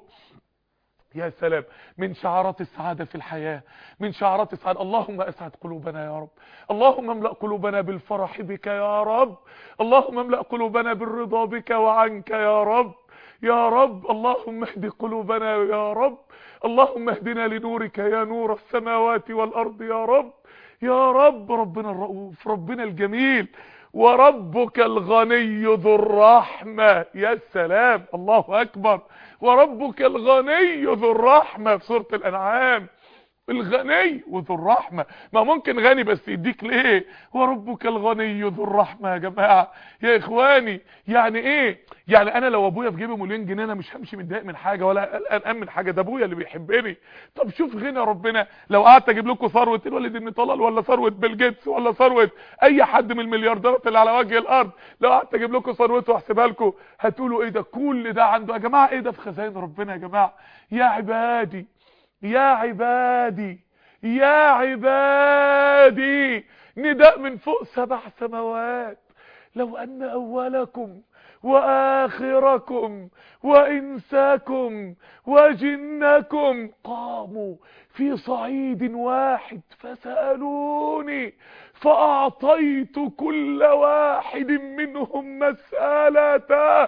يا سلام من شعارات السعادة في الحياة، من شعارات السعادة. اللهم اسعد قلوبنا يا رب، اللهم املأ قلوبنا بالفرح بك يا رب، اللهم املأ قلوبنا بالرضا بك وعنك يا رب، يا رب. اللهم اهد قلوبنا يا رب، اللهم اهدنا لنورك يا نور السماوات والارض يا رب، يا رب. ربنا الرؤوف، ربنا الجميل. وربك الغني ذو الرحمة. يا سلام، الله اكبر. وربك الغني ذو الرحمة في سورة الانعام. الغني وذو الرحمة. ما ممكن غني بس يديك ليه؟ وربك الغني ذو الرحمة يا جماعة يا اخواني. يعني ايه؟ يعني انا لو ابويا في جيبه مليون جنيه انا مش همشي متضايق من حاجة ولا قلقان من حاجة، ده ابويا اللي بيحبني. طب شوف غنى ربنا، لو قعدت اجيب لكم ثروة الوليد بن طلال ولا ثروة بيل جيتس ولا ثروة اي حد من المليارديرات اللي على وجه الارض، لو قعدت اجيب لكم ثروته واحسبها لكم هتقولوا ايه ده كل ده عنده؟ يا جماعة ايه ده في خزائن ربنا يا جماعة. يا عبادي يا عبادي يا عبادي، نداء من فوق سبع سماوات. لو ان اولكم واخركم وانساكم وجنكم قاموا في صعيد واحد فسألوني فاعطيت كل واحد منهم مسألته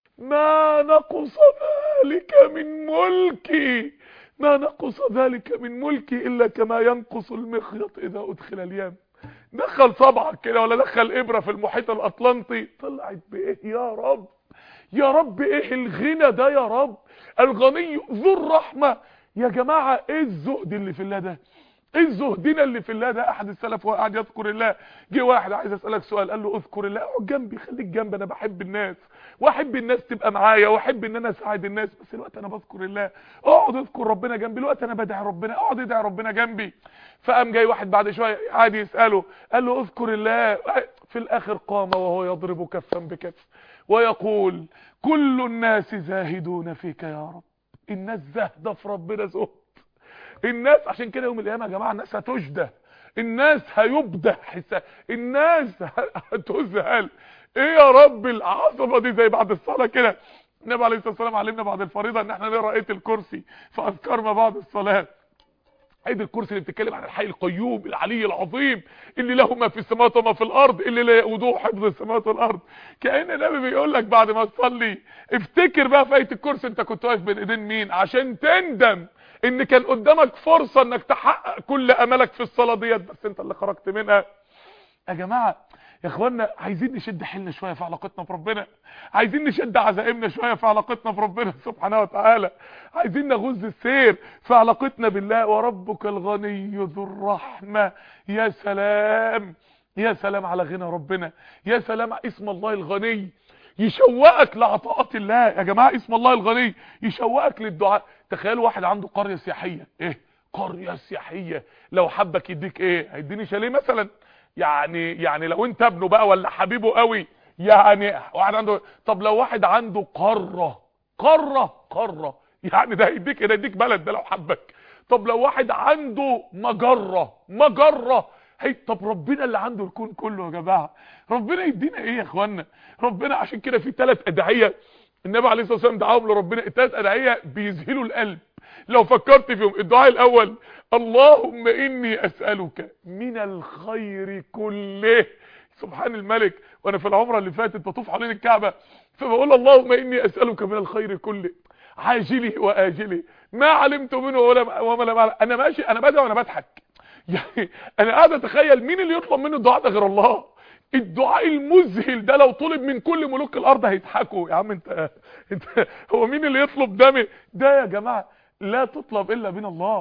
ما نقص ذلك من ملكي ما نقص ذلك من ملكي إلا كما ينقص المخيط إذا أدخل اليم. دخل صبعك كده ولا دخل إبرة في المحيط الأطلنطي طلعت بإيه يا رب؟ يا رب إيه الغنى ده يا رب؟ الغني ذو الرحمة. يا جماعة إيه الزهد اللي في الله ده؟ ايه الزهدنا اللي في الله ده؟ احد السلف وهو قاعد يذكر الله جه واحد عايز اسالك سؤال، قال له اذكر الله، اقعد جنبي خليك جنبي، انا بحب الناس واحب الناس تبقى معايا واحب ان انا اساعد الناس، بس الوقت انا بذكر الله. اقعد اذكر ربنا جنبي، الوقت انا بدعي ربنا، اقعد ادعي ربنا جنبي. فقام جاي واحد بعد شويه قاعد يساله، قال له اذكر الله. في الاخر قام وهو يضرب كفا بكف ويقول كل الناس زاهدون فيك يا رب. الناس زاهده في ربنا زهد. الناس عشان كده يوم القيامه يا جماعه الناس هتجده، الناس هيبدأ حساب، الناس هتذهل. ايه يا رب العظمه دي؟ زي بعد الصلاه كده النبي عليه الصلاه والسلام علمنا بعد الفريضه ان احنا نقرا ايه الكرسي في اذكار ما بعد الصلاه. ايد الكرسي اللي بتتكلم عن الحي القيوم العلي العظيم اللي له ما في السماوات وما في الارض، اللي لا يؤوده حفظ السماوات والارض. كأن النبي بيقول لك بعد ما تصلي افتكر بقى في ايد الكرسي انت كنت واقف بين ايدين مين، عشان تندم ان كان قدامك فرصة انك تحقق كل املك في الصلاة ديت بس انت اللي خرجت منها. يا جماعة يا اخوانا عايزين نشد حيلنا شوية في علاقتنا بربنا، عايزين نشد عزائمنا شوية في علاقتنا بربنا سبحانه وتعالى، عايزين نغز السير في علاقتنا بالله. وربك الغني ذو الرحمة. يا سلام يا سلام على غنى ربنا، يا سلام. اسم الله الغني يشوقك لعطاءات الله يا جماعة، اسم الله الغني يشوقك للدعاء. تخيلوا واحد عنده قرية سياحية، ايه قرية سياحية، لو حبك يديك ايه؟ هيديني شاليه مثلا؟ يعني يعني لو انت ابنه بقى ولا حبيبه قوي يعني واحد عنده. طب لو واحد عنده قارة قارة قارة يعني ده هيديك ده يديك بلد ده لو حبك. طب لو واحد عنده مجرة مجرة هي. طب ربنا اللي عنده الكون كله يا جماعة ربنا يدينا ايه يا اخوانا؟ ربنا عشان كده في ثلاث ادعية النبي عليه الصلاة والسلام دعاهم لربنا، الثلاث ادعية بيذهلوا القلب لو فكرت فيهم. الدعاء الاول اللهم اني اسألك من الخير كله. سبحان الملك، وانا في العمرة اللي فاتت بطوف حوالين الكعبة فبقول اللهم اني اسألك من الخير كله عاجله واجله ما علمت منه ولا وما لم اعلم. انا ماشي انا بدعي وانا بضحك يعني انا قاعد اتخيل مين اللي يطلب منه الدعاء ده غير الله. الدعاء المذهل ده لو طلب من كل ملوك الارض هيضحكوا. يا عم انت انت هو مين اللي يطلب ده ده يا جماعه؟ لا تطلب الا من الله.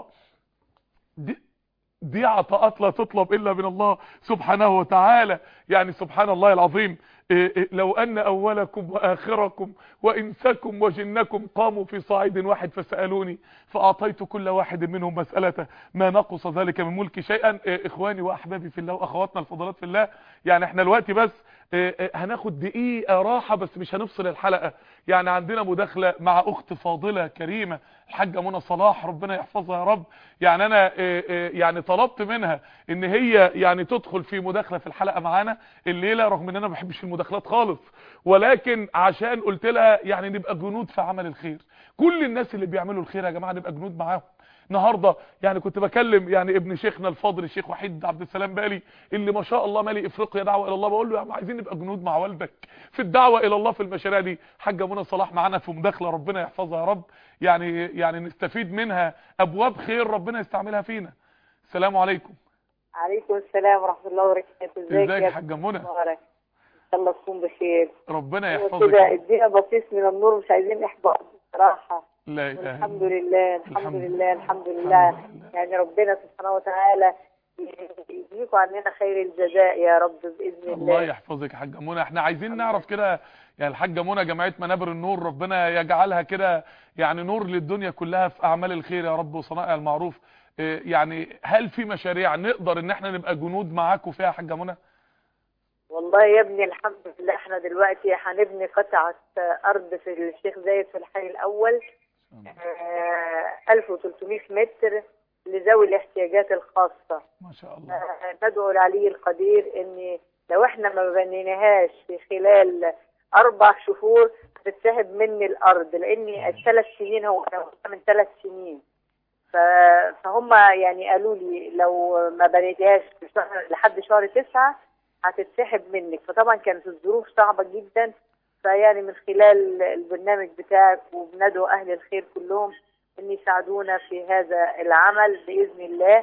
دي دي عطاءات لا تطلب الا من الله سبحانه وتعالى. يعني سبحان الله العظيم. لو ان اولكم واخركم وانسكم وجنكم قاموا في صعيد واحد فسألوني فاعطيت كل واحد منهم مسألته ما نقص ذلك من ملكي شيئا. اخواني واحبابي في الله واخواتنا الفضلات في الله، يعني احنا دلوقتي بس هناخد دقيقة راحة بس مش هنفصل الحلقة. يعني عندنا مداخلة مع اخت فاضلة كريمة الحاجة منى صلاح ربنا يحفظها يا رب. يعني انا يعني طلبت منها ان هي يعني تدخل في مداخلة في الحلقة معانا الليلة رغم ان انا ما بحبش المداخلات خالص، ولكن عشان قلت لها يعني نبقى جنود في عمل الخير. كل الناس اللي بيعملوا الخير يا جماعة نبقى جنود معاهم. النهارده يعني كنت بكلم يعني ابن شيخنا الفاضل الشيخ وحيد عبد السلام بالي اللي ما شاء الله مالي افريقيا دعوه الى الله، بقول له يا عم عايزين نبقى جنود مع والدك في الدعوه الى الله في المشاريع دي. حاجه منى صلاح معانا في مداخله ربنا يحفظها يا رب، يعني يعني نستفيد منها ابواب خير ربنا يستعملها فينا. السلام عليكم. عليكم السلام ورحمه الله وبركاته. ازيك يا حاجه منى؟ ان شاء الله تكون بخير. ربنا يحفظك. كده ادينا بصيص من النور مش عايزين احباط بصراحه. لا اله الحمد إلا لله الحمد الحمد لله الحمد الحمد لله. لله. يعني ربنا سبحانه وتعالى يجزيكم عننا خير الجزاء يا رب بإذن الله الله. يحفظك يا حاجه منى. احنا عايزين نعرف كده يعني الحاجه منى جمعيه منابر النور، ربنا يجعلها كده يعني نور للدنيا كلها في اعمال الخير يا رب وصنائع المعروف. إيه يعني هل في مشاريع نقدر ان احنا نبقى جنود معاكم فيها يا حاجه منى؟ والله يا ابني الحمد لله احنا دلوقتي هنبني قطعة أرض في الشيخ زايد في الحي الأول آه، ألف وثلاثمائة متر لذوي الاحتياجات الخاصة. ما شاء الله. آه، ندعو العلي القدير ان لو احنا ما بنيناهاش في خلال أربع شهور هتتسحب مني الأرض، لأني الثلاث سنين هو من ثلاث سنين. ف- فهم يعني قالوا لي لو ما بنيتهاش في شهر لحد شهر تسعة هتتسحب منك. فطبعا كانت الظروف صعبة جدا، فيعني من خلال البرنامج بتاعك وبندعو أهل الخير كلهم ان يساعدونا في هذا العمل بإذن الله.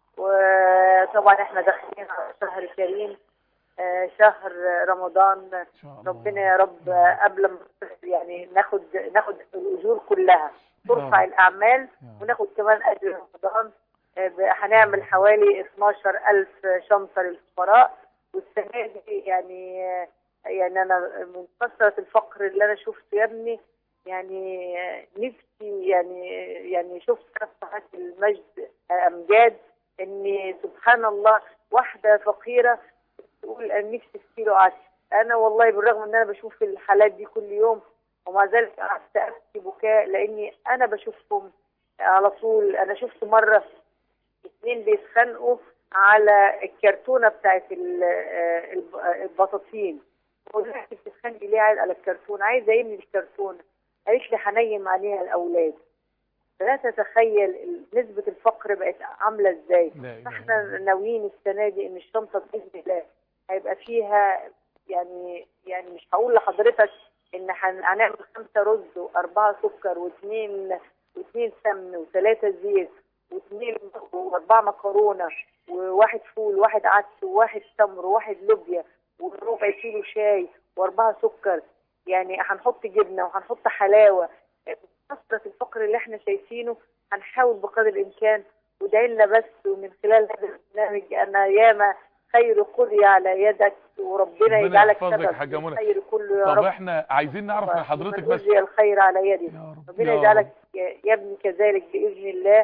وطبعا احنا داخلين على شهر كريم آه، شهر رمضان. إن شاء الله. ربنا يا رب آه، قبل ما يعني ناخد ناخد الأجور كلها ترفع الأعمال وناخد كمان أجر رمضان. آه، ب- هنعمل حوالي اثناشر ألف شنطة للفقراء. والسنة دي يعني آه، يعني أنا من كثرة الفقر اللي أنا شفته يا ابني يعني آه، نفسي يعني يعني شفت صفحات المجد آه، أمجاد إن سبحان الله واحدة فقيرة تقول أنا نفسي في كيلو عسل. أنا والله بالرغم إن أنا بشوف الحالات دي كل يوم ومع ذلك قعدت أبكي بكاء، لأني أنا بشوفهم على طول. أنا شفت مرة اتنين بيتخانقوا على الكرتونة بتاعت ال- آه، الب- آه، البطاطين. بقول لها انت بتتخانقي ليه على الكرتونة؟ عايزة ايه من الكرتونة؟ قالت لي هنيم عليها الأولاد. فلا تتخيل ال- نسبة الفقر بقت عاملة ازاي. لا إله فاحنا إلا الله. ناويين السنة دي ان الشنطة بإذن الله هيبقى فيها يعني يعني مش هقول لحضرتك ان هن- هنعمل خمسة رز وأربعة سكر واثنين واثنين سمن وثلاثة زيت واثنين وأربعة مكرونة وواحد فول وواحد عدس وواحد تمر وواحد لوبيا وربع كيلو شاي وأربعة سكر. يعني هنحط جبنة وهنحط حلاوة. كثرة الفقر اللي احنا شايفينه هنحاول بقدر الإمكان. وادعي لنا بس ومن خلال هذا البرنامج أنا ياما خير قضي على يدك وربنا ربنا يجعلك يحفظك سبب حاجة منى. الخير كله يا طب رب. احنا عايزين نعرف من حضرتك ومن بس أجزي الخير على يدي. يا رب ربنا يا يجعلك رب. يا ابني كذلك بإذن الله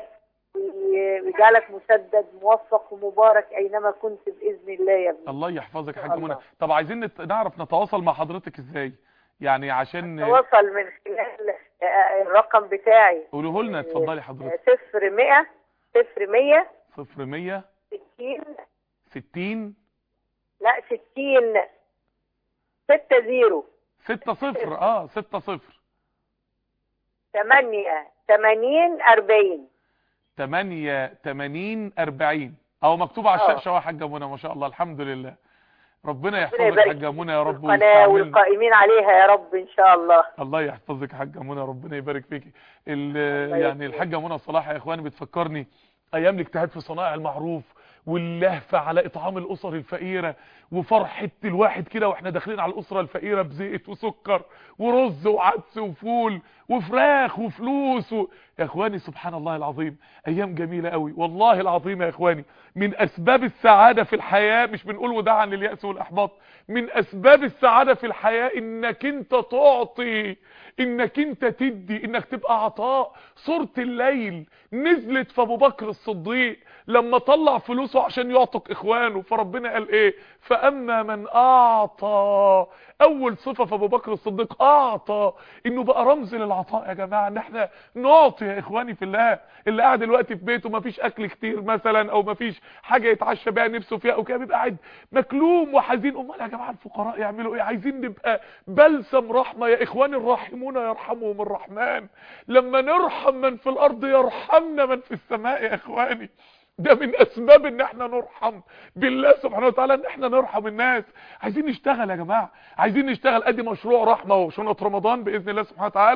ويجعلك مسدد موفق ومبارك أينما كنت بإذن الله يا ابني. الله يحفظك يا حاجة الله. منى. طب عايزين نت- نعرف نتواصل مع حضرتك ازاي يعني عشان تواصل من خلال آه، الرقم بتاعي قولوه لنا. اتفضلي حضرتك. صفر مئة صفر مية صفر مية ستين ستين لا ستين ستة زيرو ستة صفر اه ستة صفر ثمانية ثمانين أربعين. تمانية تمانين أربعين اهو مكتوب على آه. الشاشة اهو يا حاجة منى ما شاء الله الحمد لله. ربنا ربنا يحفظك يبارك حاجة منى يا رب القناة ويستعمل. والقائمين عليها يا رب إن شاء الله. الله يحفظك يا حاجة منى ربنا يبارك فيكي. ال- الله يعني يكرمك. الحاجة منى صلاح يا اخواني بتفكرني ايام الاجتهاد في صنائع المعروف واللهفة على اطعام الاسر الفقيرة وفرحة الواحد كده واحنا داخلين على الاسرة الفقيرة بزيت وسكر ورز وعدس وفول وفراخ وفلوس و... يا اخواني سبحان الله العظيم ايام جميلة قوي والله العظيم يا اخواني. من اسباب السعادة في الحياة مش بنقول وداعا لليأس والاحباط، من اسباب السعادة في الحياة انك انت تعطي، انك انت تدي، انك تبقى عطاء. سورة الليل نزلت في ابو بكر الصديق لما طلع فلوسه عشان يعطق اخوانه، فربنا قال ايه؟ فاما من اعطى. اول صفة في ابو بكر الصديق اعطى، انه بقى رمز للعطاء يا جماعة، ان احنا نعطي يا اخواني في الله. اللي قاعد دلوقتي في بيته مفيش اكل كتير مثلا او مفيش حاجة يتعشى بيها نفسه فيها او كده بيبقى قاعد مكلوم وحزين. امال يا جماعة الفقراء يعملوا ايه؟ عايزين نبقى بلسم رحمة يا اخواني. الراحمون يرحمهم الرحمن. لما نرحم من في الارض يرحمنا من في السماء يا اخواني. ده من اسباب ان احنا نرحم بالله سبحانه وتعالى، ان احنا نرحم الناس. عايزين نشتغل يا جماعة، عايزين نشتغل. ادي مشروع رحمة وشنط رمضان باذن الله سبحانه وتعالى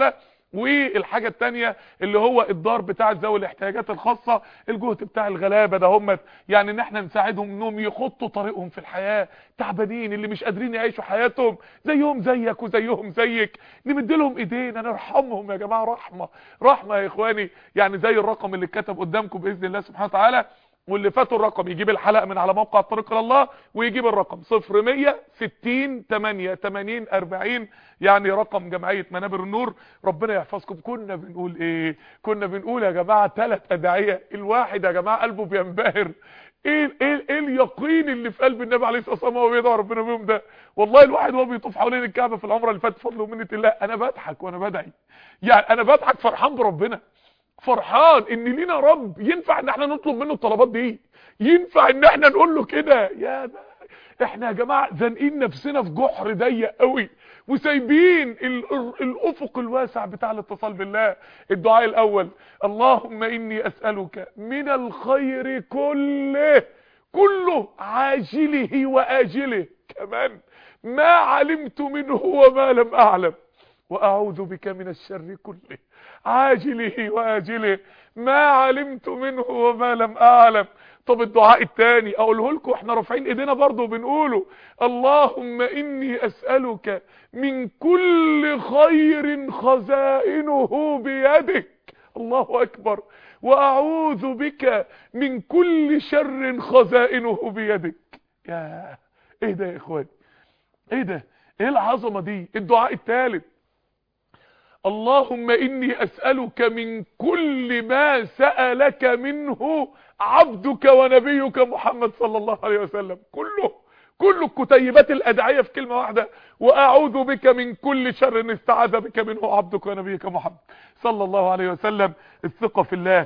والحاجة التانية اللي هو الدار بتاع ذوي الاحتياجات الخاصة، الجهد بتاع الغلابة ده هم يعني ان احنا نساعدهم انهم يخطوا طريقهم في الحياة، تعبانين اللي مش قادرين يعيشوا حياتهم زيهم زيك وزيهم زيك، نمد لهم ايدينا نرحمهم يا جماعة، رحمة رحمة يا اخواني. يعني زي الرقم اللي اتكتب قدامكم باذن الله سبحانه وتعالى، واللي فاتوا الرقم يجيب الحلقة من على موقع الطريق الى الله ويجيب الرقم صفر مية ستين تمانية تمانين اربعين، يعني رقم جمعية منابر النور. ربنا يحفظكم. كنا بنقول ايه؟ كنا بنقول يا جماعة ثلاث ادعية، الواحد يا جماعة قلبه بينبهر، ايه ايه ايه اليقين اللي في قلب النبي عليه الصلاه والسلام وهو بيدعو ربنا بيهم ده. والله الواحد وهو بيطوف حوالين الكعبه في العمره اللي فاتت فضل ومنه الله، انا بضحك وانا بدعي، يعني انا بضحك فرحان بربنا، فرحان ان لينا رب ينفع ان احنا نطلب منه الطلبات دي، ينفع ان احنا نقول له كده. يا ده احنا يا جماعه زانقين نفسنا في جحر ضيق قوي وسايبين الافق الواسع بتاع الاتصال بالله. الدعاء الاول: اللهم اني اسالك من الخير كله كله عاجله واجله، كمان ما علمت منه وما لم اعلم، واعوذ بك من الشر كله عاجله واجله ما علمت منه وما لم اعلم. طب الدعاء الثاني اقوله لكم احنا رافعين ايدينا برضه وبنقوله: اللهم اني اسالك من كل خير خزائنه بيدك، الله اكبر، واعوذ بك من كل شر خزائنه بيدك. يا ايه ده يا اخواني، ايه ده، ايه العظمه دي. الدعاء الثالث: اللهم اني اسألك من كل ما سألك منه عبدك ونبيك محمد صلى الله عليه وسلم، كله كله كتيبات الادعية في كلمة واحدة: واعوذ بك من كل شر استعاذ بك منه عبدك ونبيك محمد صلى الله عليه وسلم. الثقة في الله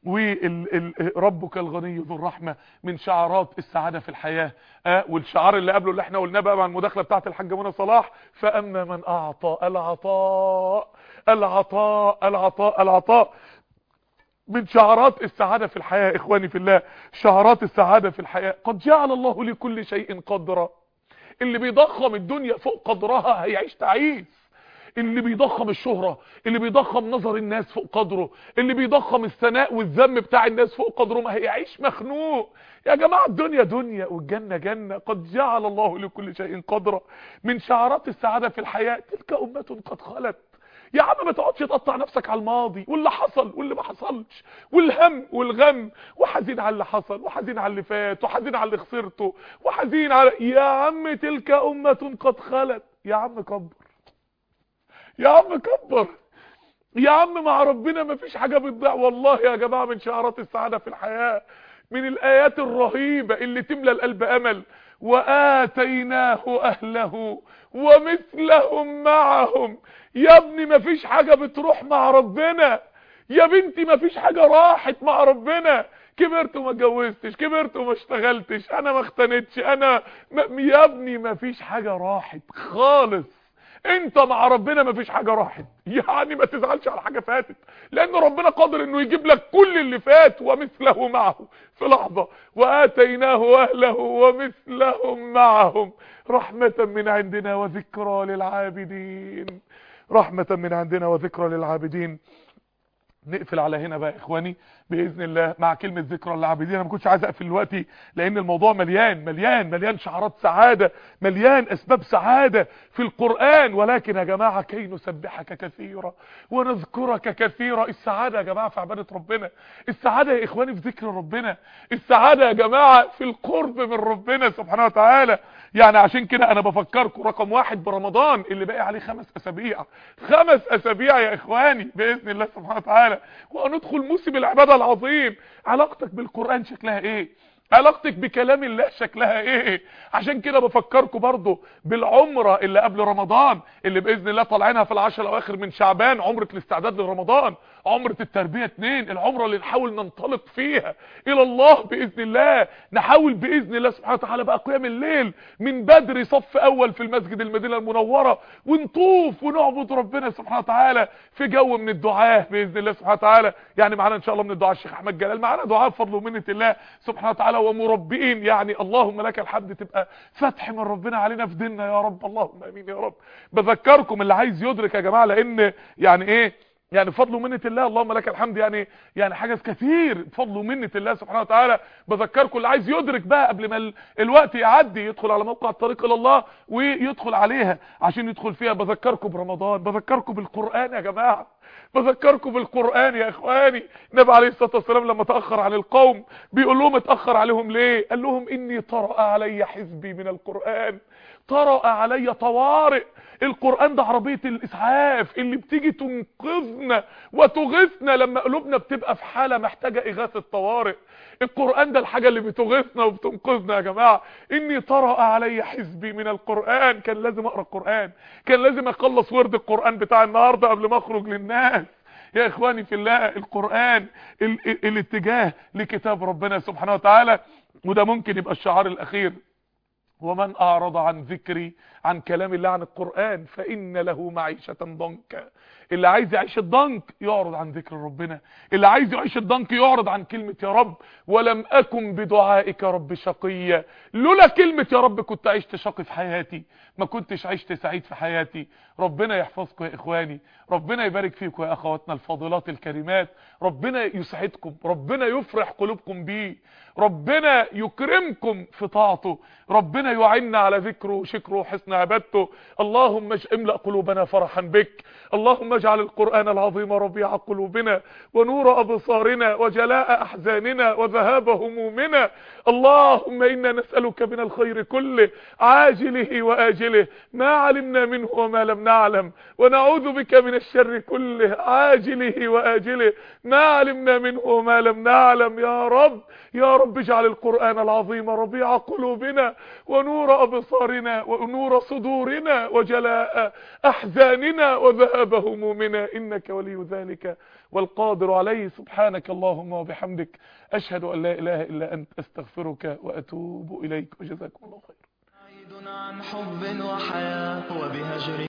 وربك الغني ذو الرحمة من شعارات السعادة في الحياة. اه والشعار اللي قبله اللي احنا قلناه بقى مع المداخلة بتاعت الحاجة منى صلاح: فأما من أعطى العطاء العطاء العطاء العطاء. من شعارات السعادة في الحياة اخواني في الله، شعارات السعادة في الحياة: قد جعل الله لكل شيء قدرا. اللي بيضخم الدنيا فوق قدرها هيعيش تعيس، اللي بيضخم الشهرة، اللي بيضخم نظر الناس فوق قدره، اللي بيضخم الثناء والذم بتاع الناس فوق قدره ما هيعيش مخنوق. يا جماعة الدنيا دنيا والجنة جنة. قد جعل الله لكل شيء قدرا. من شعارات السعادة في الحياة: تلك أمة قد خلت. يا عم ما تقعدش تقطع نفسك على الماضي واللي حصل واللي ما حصلش والهم والغم، وحزين على اللي حصل وحزين على اللي فات وحزين على اللي خسرته وحزين على، يا عم تلك أمة قد خلت. يا عم كبر، يا عم كبر، يا عم مع ربنا مفيش حاجة بتضيع. والله يا جماعة من شعارات السعادة في الحياة، من الآيات الرهيبة اللي تملى القلب أمل: وآتيناه أهله ومثلهم معهم. يا ابني مفيش حاجة بتروح مع ربنا، يا بنتي مفيش حاجة راحت مع ربنا. كبرت وما اتجوزتش، كبرت وما اشتغلتش، انا ما اختنتش، انا م... يا ابني مفيش حاجة راحت خالص. انت مع ربنا مفيش حاجة راحت، يعني ما تزعلش على حاجة فاتت، لان ربنا قادر انه يجيب لك كل اللي فات ومثله معه في لحظة. وآتيناه أهله ومثلهم معهم رحمة من عندنا وذكرى للعابدين، رحمة من عندنا وذكرى للعابدين. نقفل على هنا بقى اخواني باذن الله مع كلمه ذكرى للعابدين. انا ما كنتش عايز اقفل دلوقتي لان الموضوع مليان مليان مليان شعارات سعاده، مليان اسباب سعاده في القران، ولكن يا جماعه كي نسبحك كثيرا ونذكرك كثيرا. السعاده يا جماعه في عباده ربنا، السعاده يا اخواني في ذكر ربنا، السعاده يا جماعه في القرب من ربنا سبحانه وتعالى. يعني عشان كده انا بفكركم رقم واحد برمضان اللي باقي عليه خمس اسابيع، خمس اسابيع يا اخواني باذن الله سبحانه وتعالى، وندخل موسم العباده العظيم. علاقتك بالقران شكلها ايه؟ علاقتك بكلام الله شكلها ايه؟ عشان كده بفكركم برضو بالعمرة اللي قبل رمضان اللي باذن الله طالعينها في العشر الاواخر من شعبان، عمرة الاستعداد لرمضان، عمرة التربية اتنين، العمرة اللي نحاول ننطلق فيها الى الله باذن الله. نحاول باذن الله سبحانه وتعالى بقى قيام الليل من بدري صف اول في المسجد المدينة المنورة، ونطوف ونعبد ربنا سبحانه وتعالى في جو من الدعاء باذن الله سبحانه وتعالى. يعني معانا ان شاء الله من الدعاء الشيخ احمد جلال، معانا دعاء بفضل ومنة الله سبحانه وتعالى ومربئين، يعني اللهم لك الحمد، تبقى فتح من ربنا علينا في ديننا يا رب، اللهم امين يا رب. بذكركم اللي عايز يدرك يا جماعه، لان يعني ايه يعني بفضل ومنة الله، اللهم لك الحمد، يعني يعني حاجة كثير بفضل ومنة الله سبحانه وتعالى. بذكركم اللي عايز يدرك بقى قبل ما الوقت يعدي يدخل على موقع الطريق الى الله ويدخل عليها عشان يدخل فيها. بذكركم برمضان، بذكركم بالقرآن يا جماعة، بذكركم بالقرآن يا اخواني. النبي عليه الصلاة والسلام لما تأخر عن القوم بيقول لهم اتأخر عليهم ليه؟ قال لهم اني طرأ علي حزبي من القرآن، طرأ علي طوارئ. القرآن ده عربية الإسعاف اللي بتيجي تنقذنا وتغيثنا لما قلوبنا بتبقى في حالة محتاجة إغاثة طوارئ. القرآن ده الحاجة اللي بتغيثنا وبتنقذنا يا جماعة. إني طرأ علي حزبي من القرآن، كان لازم أقرأ القرآن، كان لازم أخلص ورد القرآن بتاع النهاردة قبل ما أخرج للناس. يا إخواني في الله، القرآن ال ال الاتجاه لكتاب ربنا سبحانه وتعالى، وده ممكن يبقى الشعار الأخير: ومن أعرض عن ذكري، عن كلام الله، عن القرآن، فإن له معيشة ضنكا. اللي عايز يعيش الضنك يعرض عن ذكر ربنا، اللي عايز يعيش الضنك يعرض عن كلمة يا رب. ولم أكن بدعائك رب شقيا، لولا كلمة يا رب كنت عشت شقي في حياتي، ما كنتش عشت سعيد في حياتي. ربنا يحفظكم يا إخواني، ربنا يبارك فيكم يا أخواتنا الفاضلات الكريمات، ربنا يسعدكم، ربنا يفرح قلوبكم بيه، ربنا يكرمكم في طاعته، ربنا يعيننا على ذكره وشكره وحسن عبادته. اللهم املأ قلوبنا فرحا بك، اللهم اجعل القرآن العظيم ربيع قلوبنا ونور أبصارنا وجلاء أحزاننا وذهاب همومنا. اللهم إنا نسألك من الخير كله عاجله وآجله ما علمنا منه وما لم نعلم، ونعوذ بك من الشر كله عاجله وآجله ما علمنا منه وما لم نعلم. يا رب يا رب اجعل القرآن العظيم ربيع قلوبنا ونور أبصارنا ونور صدورنا وجلاء أحزاننا وذهاب همومنا، إنك ولي ذلك والقادر عليه. سبحانك اللهم وبحمدك، أشهد أن لا إله إلا أنت، أستغفرك وأتوب إليك، وجزاكم الله خير. بعيد عن حب وحياة وبهجر